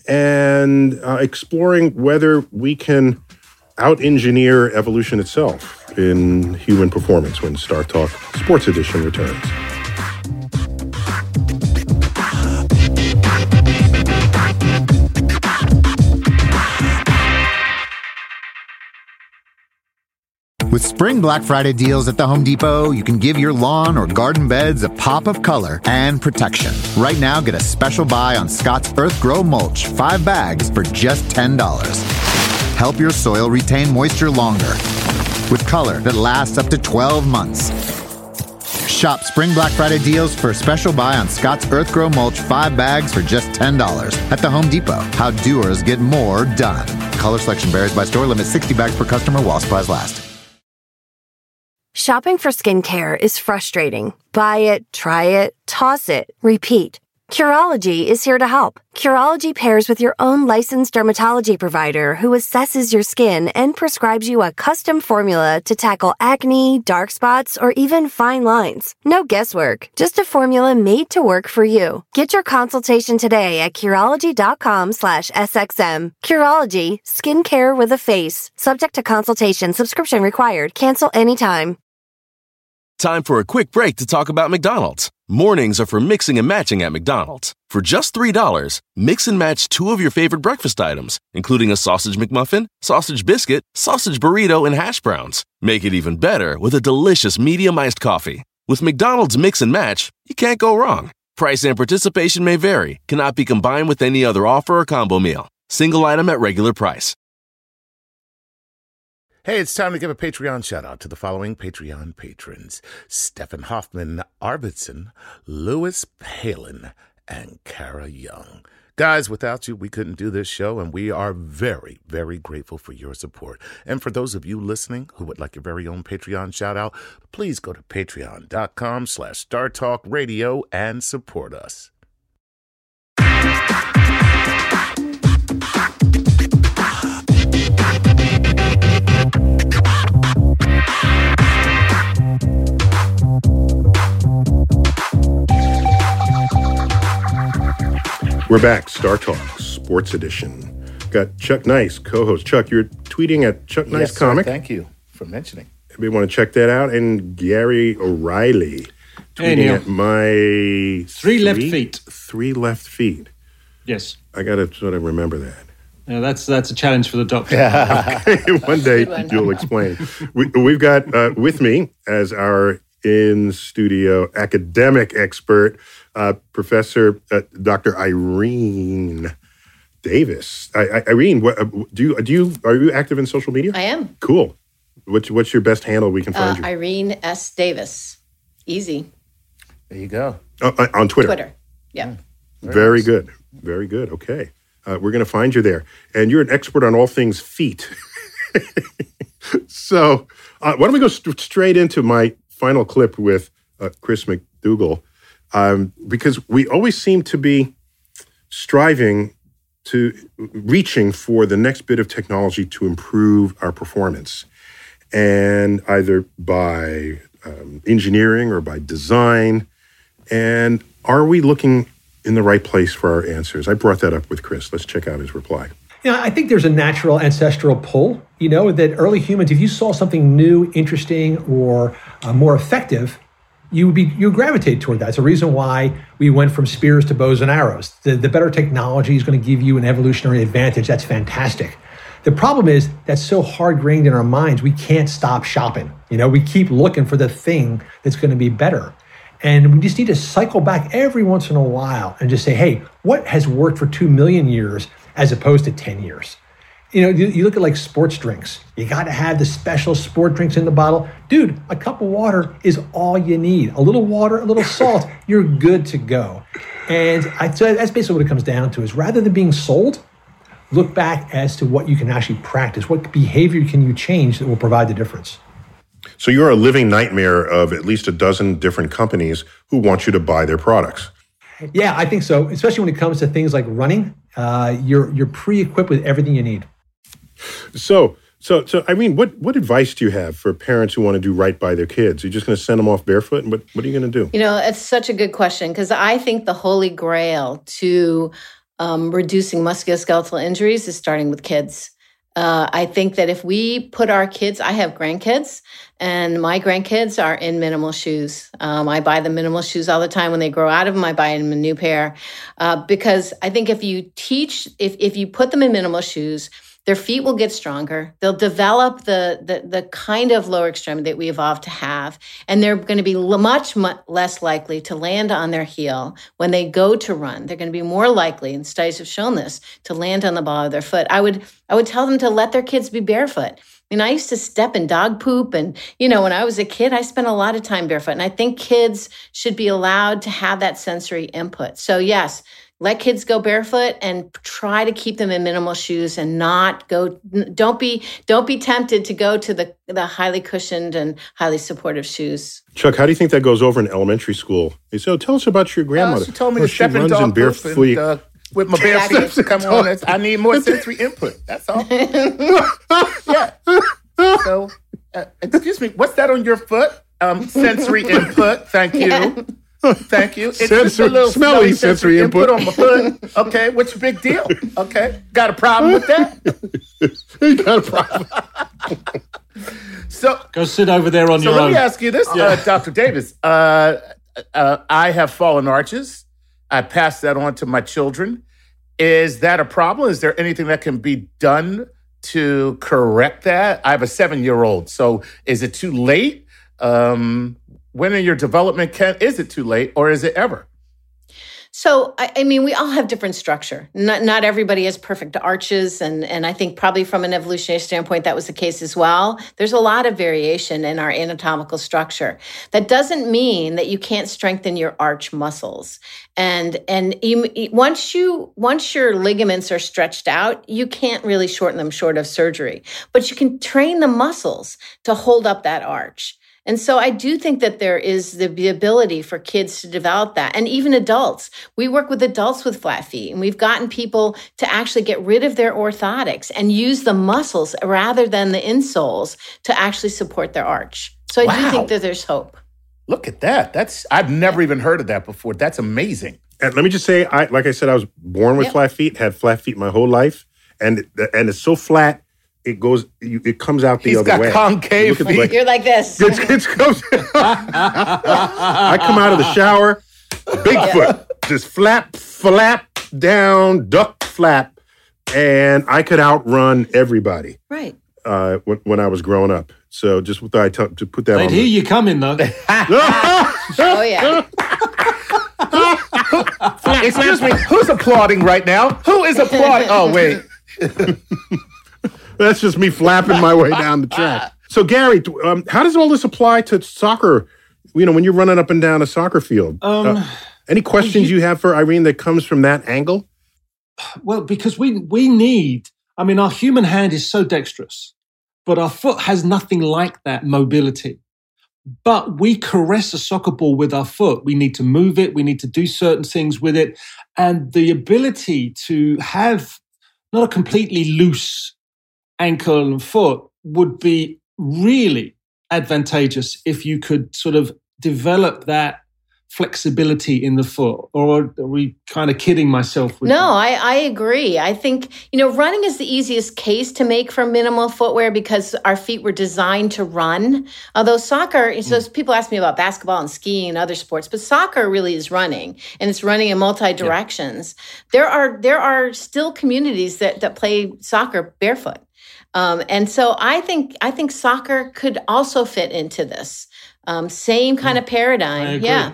and uh, exploring whether we can out-engineer evolution itself in human performance when Star Talk Sports Edition returns. With Spring Black Friday deals at the Home Depot, you can give your lawn or garden beds a pop of color and protection. Right now, get a special buy on Scott's Earth Grow Mulch, five bags for just ten dollars. Help your soil retain moisture longer with color that lasts up to twelve months. Shop Spring Black Friday deals for a special buy on Scott's Earth Grow Mulch, five bags for just ten dollars at the Home Depot. How doers get more done. Color selection varies by store. Limit sixty bags per customer while supplies last. Shopping for skincare is frustrating. Buy it, try it, toss it, repeat. Curology is here to help. Curology pairs with your own licensed dermatology provider who assesses your skin and prescribes you a custom formula to tackle acne, dark spots, or even fine lines. No guesswork, just a formula made to work for you. Get your consultation today at Curology.com slash SXM. Curology, skincare with a face. Subject to consultation, subscription required. Cancel anytime. Time for a quick break to talk about McDonald's. Mornings are for mixing and matching at McDonald's. For just three dollars, mix and match two of your favorite breakfast items, including a sausage McMuffin, sausage biscuit, sausage burrito, and hash browns. Make it even better with a delicious medium iced coffee. With McDonald's Mix and Match, you can't go wrong. Price and participation may vary, cannot be combined with any other offer or combo meal. Single item at regular price. Hey, it's time to give a Patreon shout-out to the following Patreon patrons. Stephen Hoffman Arvidsson, Louis Palin, and Kara Young. Guys, without you, we couldn't do this show, and we are very, very grateful for your support. And for those of you listening who would like your very own Patreon shout-out, please go to patreon.com slash Star Talk Radio and support us. We're back, Star Talk, Sports Edition. Got Chuck Nice, co-host. Chuck, you're tweeting at Chuck Nice yes, Comic. Sir, thank you for mentioning. Maybe want to check that out. And Gary O'Reilly tweeting hey, at my... Three, three left feet. Three left feet. Yes. I got to sort of remember that. Yeah, that's that's a challenge for the doctor. Okay, one day one. You'll explain. We, we've got uh, with me as our in-studio academic expert, uh, Professor uh, Doctor Irene Davis. I, I, Irene, what, uh, do you do you are you active in social media? I am. Cool. What's what's your best handle we can find uh, you? Irene S. Davis. Easy. There you go. Uh, on Twitter. Twitter. Yeah. Mm. Very, Very nice. good. Very good. Okay. Uh, we're going to find you there. And you're an expert on all things feet. So uh, why don't we go st- straight into my final clip with uh, Chris McDougall, um, because we always seem to be striving to, reaching for the next bit of technology to improve our performance. And either by um, engineering or by design. And are we looking in the right place for our answers? I brought that up with Chris. Let's check out his reply. You know, I think there's a natural ancestral pull, you know, that early humans, if you saw something new, interesting, or uh, more effective, you would be you would gravitate toward that. It's a reason why we went from spears to bows and arrows. The, the better technology is going to give you an evolutionary advantage. That's fantastic. The problem is that's so hard-grained in our minds, we can't stop shopping. You know, we keep looking for the thing that's going to be better. And we just need to cycle back every once in a while and just say, hey, what has worked for two million years as opposed to ten years? You know, you, you look at like sports drinks. You got to have the special sport drinks in the bottle. Dude, a cup of water is all you need. A little water, a little salt, you're good to go. And I, so that's basically what it comes down to is rather than being sold, look back as to what you can actually practice. What behavior can you change that will provide the difference? So you're a living nightmare of at least a dozen different companies who want you to buy their products. Yeah, I think so. Especially when it comes to things like running, uh, you're you're pre-equipped with everything you need. So, so, so, I mean, what what advice do you have for parents who want to do right by their kids? You're just going to send them off barefoot, and what what are you going to do? You know, it's such a good question because I think the holy grail to um, reducing musculoskeletal injuries is starting with kids. Uh, I think that if we put our kids, I have grandkids, and my grandkids are in minimal shoes. Um, I buy them minimal shoes all the time. When they grow out of them, I buy them a new pair. Uh, because I think if you teach, if if you put them in minimal shoes, their feet will get stronger. They'll develop the, the, the kind of lower extremity that we evolved to have. And they're going to be much, much less likely to land on their heel when they go to run. They're going to be more likely, and studies have shown this, to land on the ball of their foot. I would I would tell them to let their kids be barefoot. I mean, I used to step in dog poop. And, you know, when I was a kid, I spent a lot of time barefoot. And I think kids should be allowed to have that sensory input. So, yes, let kids go barefoot and try to keep them in minimal shoes and not go, don't be don't be tempted to go to the, the highly cushioned and highly supportive shoes. Chuck, how do you think that goes over in elementary school? They say, oh, tell us about your grandmother. Uh, she told me oh, to step in dog poop and, uh, with my bare feet. Come on, I need more sensory input. That's all. Yeah. So, uh, excuse me, what's that on your foot? Um, sensory input. Thank you. Yeah. Thank you. It's sensory, just a little smelly sensory, sensory input. input on my foot. Okay, what's your big deal? Okay, got a problem with that? You got a problem. So go sit over there on so your own. So let me ask you this, yeah. uh, Doctor Davis. Uh, uh, I have fallen arches. I pass that on to my children. Is that a problem? Is there anything that can be done to correct that? I have a seven-year-old. So is it too late? Um, when in your development, can, is it too late or is it ever? So, I, I mean, we all have different structure. Not not everybody has perfect arches. And, and I think probably from an evolutionary standpoint, that was the case as well. There's a lot of variation in our anatomical structure. That doesn't mean that you can't strengthen your arch muscles. And and you, once you once your ligaments are stretched out, you can't really shorten them short of surgery. But you can train the muscles to hold up that arch. And so I do think that there is the ability for kids to develop that. And even adults. We work with adults with flat feet, and we've gotten people to actually get rid of their orthotics and use the muscles rather than the insoles to actually support their arch. So I wow. do think that there's hope. Look at that. That's I've never even heard of that before. That's amazing. And let me just say, I like I said, I was born with yep. flat feet, had flat feet my whole life. And, and it's so flat. It goes. It comes out the He's other way. He's got concave feet. Like, You're like this. It's, it's comes, I come out of the shower, Bigfoot, yeah. just flap, flap down, duck, flap, and I could outrun everybody. Right. Uh, when, when I was growing up, so just thought I t- to put that. They'd on hear the- you coming though. Oh yeah. Excuse me. Who's applauding right now? Who is applauding? Oh wait. That's just me flapping my way down the track. So, Gary, um, how does all this apply to soccer? You know, when you're running up and down a soccer field. Um, uh, any questions you, you have for Irene that comes from that angle? Well, because we we need, I mean, our human hand is so dexterous, but our foot has nothing like that mobility. But we caress a soccer ball with our foot. We need to move it. We need to do certain things with it. And the ability to have not a completely loose ankle and foot would be really advantageous if you could sort of develop that flexibility in the foot. Or are we kind of kidding myself with No, that? I, I agree. I think, you know, running is the easiest case to make for minimal footwear because our feet were designed to run. Although soccer, mm. so people ask me about basketball and skiing and other sports, but soccer really is running, and it's running in multi directions. Yeah. There are there are still communities that that play soccer barefoot. Um, and so I think I think soccer could also fit into this um, same kind of paradigm. Yeah.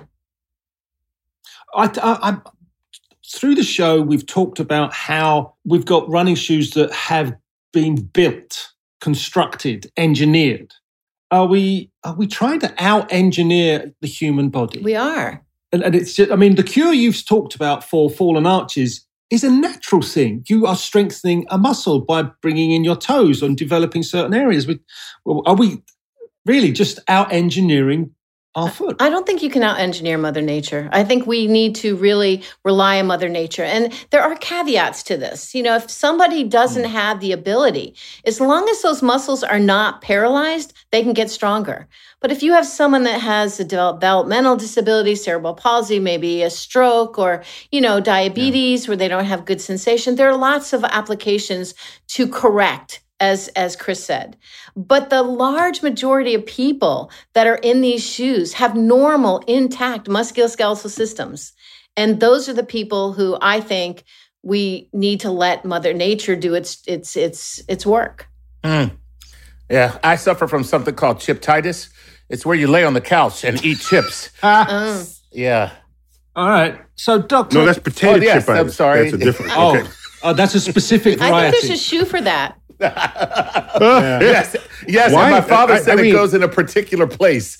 I, I, I, through the show, we've talked about how we've got running shoes that have been built, constructed, engineered. Are we are we trying to out-engineer the human body? We are. And, and it's just, I mean, the cure you've talked about for fallen arches is a natural thing. You are strengthening a muscle by bringing in your toes and developing certain areas. Are we really just out-engineering our foot? I don't think you can out-engineer Mother Nature. I think we need to really rely on Mother Nature. And there are caveats to this. You know, if somebody doesn't mm. have the ability, as long as those muscles are not paralyzed, they can get stronger. But if you have someone that has a developmental disability, cerebral palsy, maybe a stroke, or, you know, diabetes, yeah. where they don't have good sensation, there are lots of applications to correct, as as Chris said. But the large majority of people that are in these shoes have normal, intact musculoskeletal systems. And those are the people who I think we need to let Mother Nature do its its its its work. Mm. Yeah, I suffer from something called chiptitis. It's where you lay on the couch and eat chips. uh. Yeah. All right. So, Doctor No, that's potato oh, yes, chip. I'm sorry. That's a different. oh, okay. oh, that's a specific variety. I think there's a shoe for that. yeah. Yes, yes. Why? And my father I, said I mean, it goes in a particular place.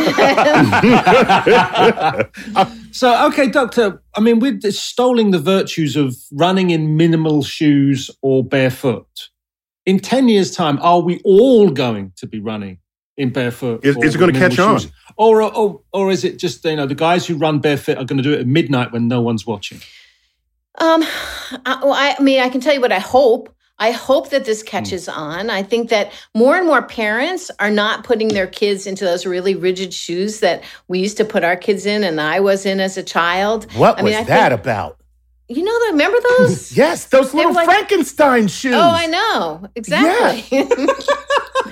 So, okay, Doctor, I mean, we're extolling the virtues of running in minimal shoes or barefoot. In ten years' time, are we all going to be running in barefoot? Is, is it going to catch on? Shoes? Or, or, or is it just, you know, the guys who run barefoot are going to do it at midnight when no one's watching? Um, I, well, I mean, I can tell you what I hope. I hope that this catches mm. on. I think that more and more parents are not putting their kids into those really rigid shoes that we used to put our kids in and I was in as a child. What I was mean, I that think, about? You know, the, remember those? Yes, those little like, Frankenstein shoes. Oh, I know. Exactly. Yeah.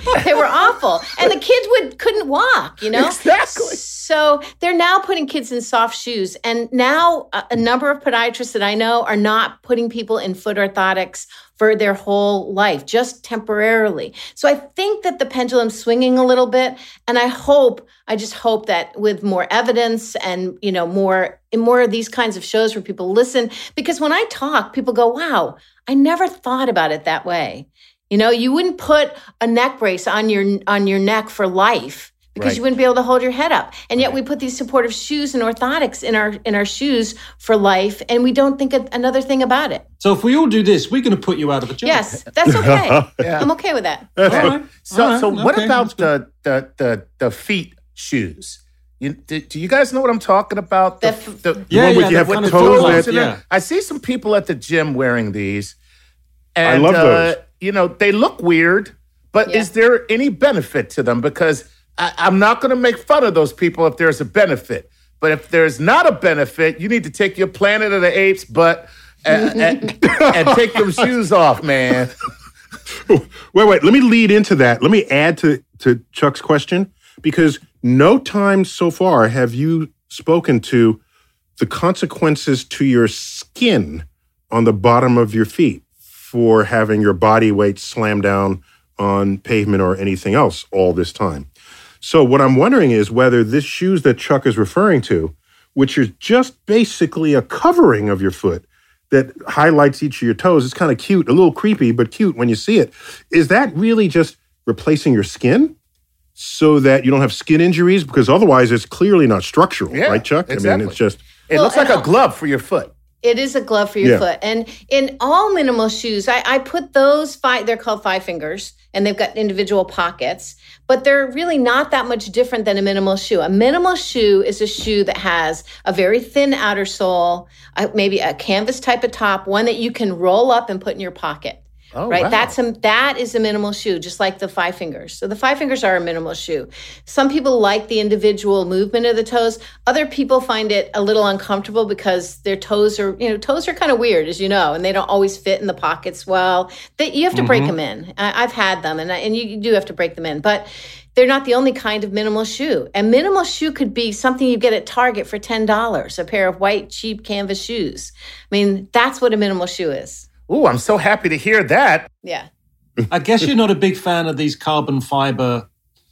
They were awful. And the kids would couldn't walk, you know? Exactly. So they're now putting kids in soft shoes. And now a, a number of podiatrists that I know are not putting people in foot orthotics for their whole life, just temporarily. So I think that the pendulum's swinging a little bit. And I hope, I just hope that with more evidence and, you know, more, more of these kinds of shows where people listen, because when I talk, people go, wow, I never thought about it that way. You know, you wouldn't put a neck brace on your, on your neck for life because Right. you wouldn't be able to hold your head up. And yet we put these supportive shoes and orthotics in our, in our shoes for life. And we don't think of another thing about it. So if we all do this, we're going to put you out of a job. Yes, that's okay. Yeah. I'm okay with that. All right. So, All right. so what Okay, about that's the, the the the feet shoes? You, do, do you guys know what I'm talking about? The The, f- the, Yeah, one with yeah, you have the the kind of toes toe that- ones, in there. yeah. I see some people at the gym wearing these. And, love uh, those. you know, they look weird, but Yeah. is there any benefit to them? Because I, I'm not going to make fun of those people if there's a benefit. But if there's not a benefit, you need to take your Planet of the Apes butt and, and, and take them shoes off, man. Wait, wait. Let me lead into that. Let me add to, to Chuck's question, because no time so far have you spoken to the consequences to your skin on the bottom of your feet for having your body weight slam down on pavement or anything else all this time. So what I'm wondering is whether this shoes that Chuck is referring to, which is just basically a covering of your foot that highlights each of your toes, it's kind of cute, a little creepy, but cute when you see it. Is that really just replacing your skin so that you don't have skin injuries? Because otherwise it's clearly not structural, Yeah, right, Chuck? I exactly. mean, it's just... It Well, looks like and- a glove for your foot. It is a glove for your Yeah. foot. And in all minimal shoes, I, I put those five, they're called five fingers, and they've got individual pockets, but they're really not that much different than a minimal shoe. A minimal shoe is a shoe that has a very thin outer sole, uh, maybe a canvas type of top, one that you can roll up and put in your pocket. Oh, right. wow. That's a, that is a minimal shoe, just like the five fingers. So the five fingers are a minimal shoe. Some people like the individual movement of the toes. Other people find it a little uncomfortable because their toes are, you know, toes are kind of weird, as you know, and they don't always fit in the pockets well. They, you have to Mm-hmm. break them in. I, I've had them, and I, and you, you do have to break them in, but they're not the only kind of minimal shoe. A minimal shoe could be something you get at Target for ten dollars, a pair of white, cheap canvas shoes. I mean, that's what a minimal shoe is. Ooh, I'm so happy to hear that. Yeah. I guess you're not a big fan of these carbon fiber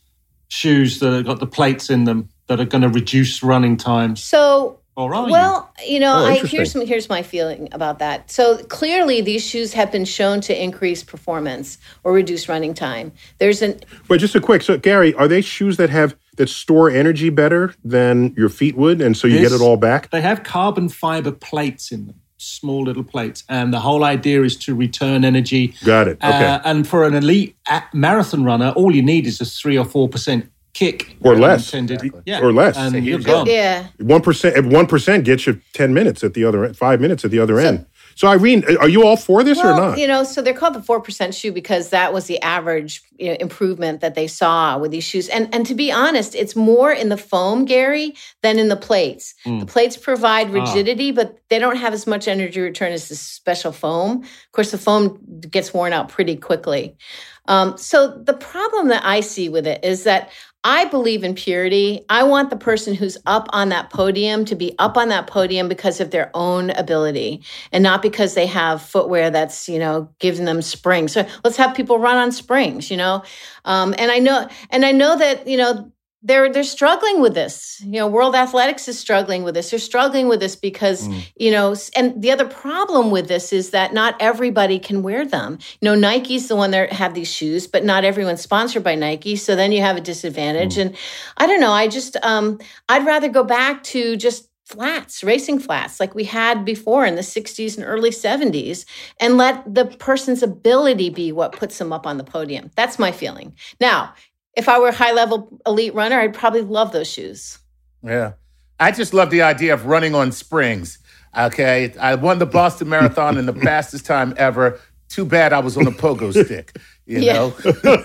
shoes that have got the plates in them that are going to reduce running times. So, Or are you? well, you know, Oh, I, interesting. here's some, here's my feeling about that. So clearly, these shoes have been shown to increase performance or reduce running time. There's an But just a quick, so Gary, are they shoes that have that store energy better than your feet would, and so you This- get it all back? They have carbon fiber plates in them, small little plates. And the whole idea is to return energy. Got it. Okay. Uh, and for an elite a- marathon runner, all you need is a three or four percent kick. Or less. Intended. Yeah. Or less. And So you're huge gone. yeah. One percent. If one percent gets you ten minutes at the other end, five minutes at the other end. So Irene, are you all for this or Well, not? you know, so they're called the four percent shoe because that was the average, you know, improvement that they saw with these shoes. And and to be honest, it's more in the foam, Gary, than in the plates. The plates provide rigidity, but they don't have as much energy return as the special foam. Of course, the foam gets worn out pretty quickly. Um, so the problem that I see with it is that I believe in purity. I want the person who's up on that podium to be up on that podium because of their own ability and not because they have footwear that's, you know, giving them springs. So let's have people run on springs, you know? Um, and I know, and I know that, you know, they're, they're struggling with this. You know, World Athletics is struggling with this. They're struggling with this because, mm. you know, and the other problem with this is that not everybody can wear them. You know, Nike's the one that have these shoes, but not everyone's sponsored by Nike. So then you have a disadvantage. Mm. And I don't know, I just, um, I'd rather go back to just flats, racing flats like we had before in the sixties and early seventies, and let the person's ability be what puts them up on the podium. That's my feeling. Now, if I were a high-level elite runner, I'd probably love those shoes. Yeah. I just love the idea of running on springs. Okay. I won the Boston Marathon in the fastest time ever. Too bad I was on a pogo stick, you Yeah. know?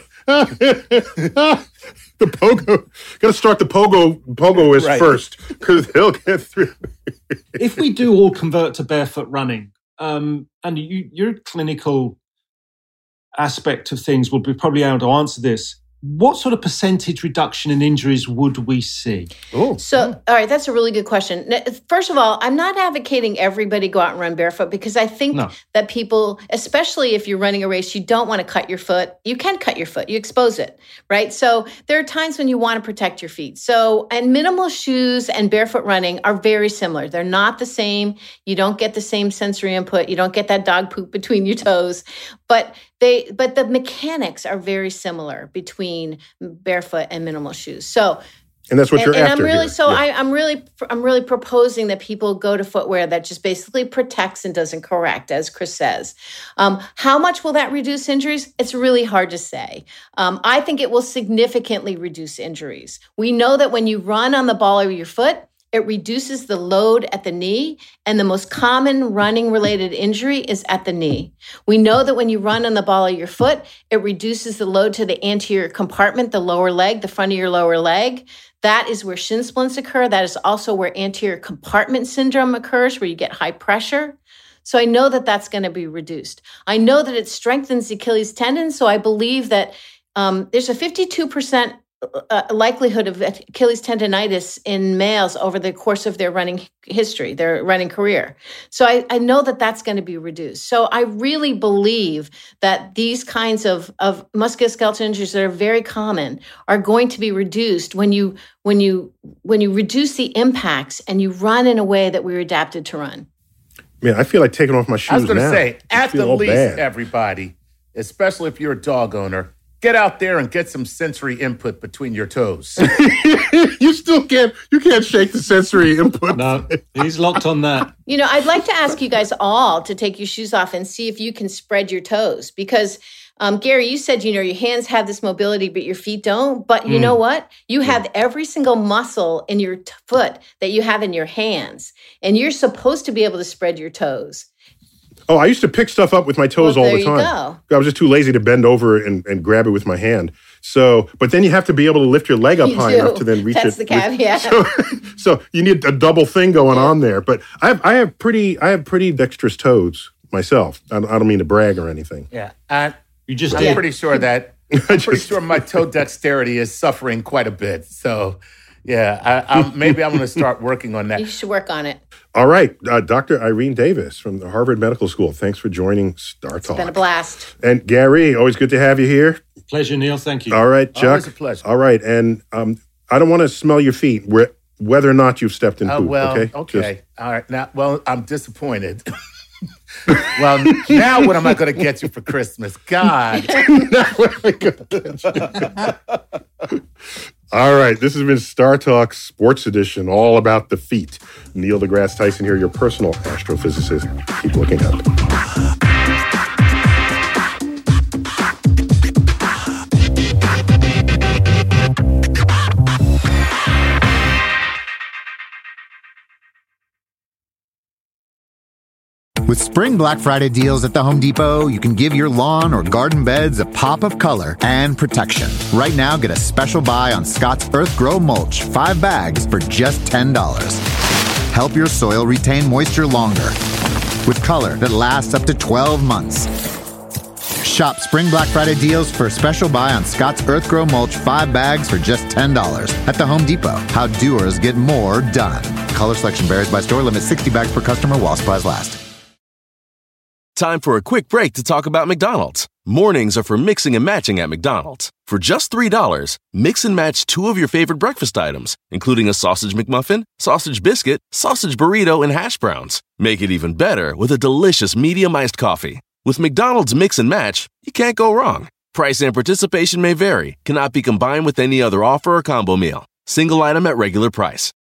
The pogo, got to start the pogo pogoist Right. first because they'll get through. If we do all convert to barefoot running, um, and you, you're a clinical aspect of things will be probably able to answer this. What sort of percentage reduction in injuries would we see? Ooh. So, all right, that's a really good question. First of all, I'm not advocating everybody go out and run barefoot because I think no. that people, especially if you're running a race, you don't want to cut your foot. You can cut your foot. You expose it, right? So there are times when you want to protect your feet. So, and minimal shoes and barefoot running are very similar. They're not the same. You don't get the same sensory input. You don't get that dog poop between your toes. But they, but the mechanics are very similar between barefoot and minimal shoes. So, and that's what and, you're and after. I'm really here. so yeah. I, I'm really I'm really proposing that people go to footwear that just basically protects and doesn't correct, as Chris says. Um, how much will that reduce injuries? It's really hard to say. Um, I think it will significantly reduce injuries. We know that when you run on the ball of your foot, it reduces the load at the knee, and the most common running-related injury is at the knee. We know that when you run on the ball of your foot, it reduces the load to the anterior compartment, the lower leg, the front of your lower leg. That is where shin splints occur. That is also where anterior compartment syndrome occurs, where you get high pressure. So I know that that's going to be reduced. I know that it strengthens the Achilles tendon, so I believe that um, there's a fifty-two percent Uh, likelihood of Achilles tendonitis in males over the course of their running history, their running career. So I, I know that that's going to be reduced. So I really believe that these kinds of, of musculoskeletal injuries that are very common are going to be reduced when you when you when you reduce the impacts and you run in a way that we were adapted to run. Man, I feel like taking off my shoes now. I was going to say, I at the least, bad. everybody, especially if you're a dog owner, get out there and get some sensory input between your toes. You still can't, you can't shake the sensory input. No, he's locked on that. You know, I'd like to ask you guys all to take your shoes off and see if you can spread your toes. Because, um, Gary, you said, you know, your hands have this mobility, but your feet don't. But you mm. know what? You have yeah. every single muscle in your t- foot that you have in your hands. And you're supposed to be able to spread your toes. Oh, I used to pick stuff up with my toes well, all the time. Go. I was just too lazy to bend over and, and grab it with my hand. So, but then you have to be able to lift your leg up you high do. enough to then reach That's it. That's the caveat. So, so you need a double thing going yeah. on there. But I have, I have pretty, I have pretty dexterous toes myself. I, I don't mean to brag or anything. Yeah, uh, you just. I'm did. pretty sure that. I'm pretty sure my toe dexterity is suffering quite a bit. So, yeah, I, I'm, maybe I'm going to start working on that. You should work on it. All right, uh, Doctor Irene Davis from the Harvard Medical School. Thanks for joining Star Talk. It's been a blast. And Gary, always good to have you here. Pleasure, Neil. Thank you. All right, Chuck. Always a pleasure. All right, and um, I don't want to smell your feet, whether or not you've stepped in uh, poop. Well, okay. Okay. Just... All right. Now, well, I'm disappointed. Well, now what am I going to get you for Christmas? God. Now what am I going to get you? All right, this has been Star Talk Sports Edition, all about the feet. Neil deGrasse Tyson here, your personal astrophysicist. Keep looking up. With Spring Black Friday deals at the Home Depot, you can give your lawn or garden beds a pop of color and protection. Right now, get a special buy on Scott's Earth Grow Mulch, five bags for just ten dollars. Help your soil retain moisture longer with color that lasts up to twelve months. Shop Spring Black Friday deals for a special buy on Scott's Earth Grow Mulch, five bags for just ten dollars at the Home Depot. How doers get more done. Color selection varies by store. Limit sixty bags per customer while supplies last. Time for a quick break to talk about McDonald's. Mornings are for mixing and matching at McDonald's. For just three dollars, mix and match two of your favorite breakfast items, including a sausage McMuffin, sausage biscuit, sausage burrito, and hash browns. Make it even better with a delicious medium iced coffee. With McDonald's Mix and Match, you can't go wrong. Price and participation may vary, cannot be combined with any other offer or combo meal. Single item at regular price.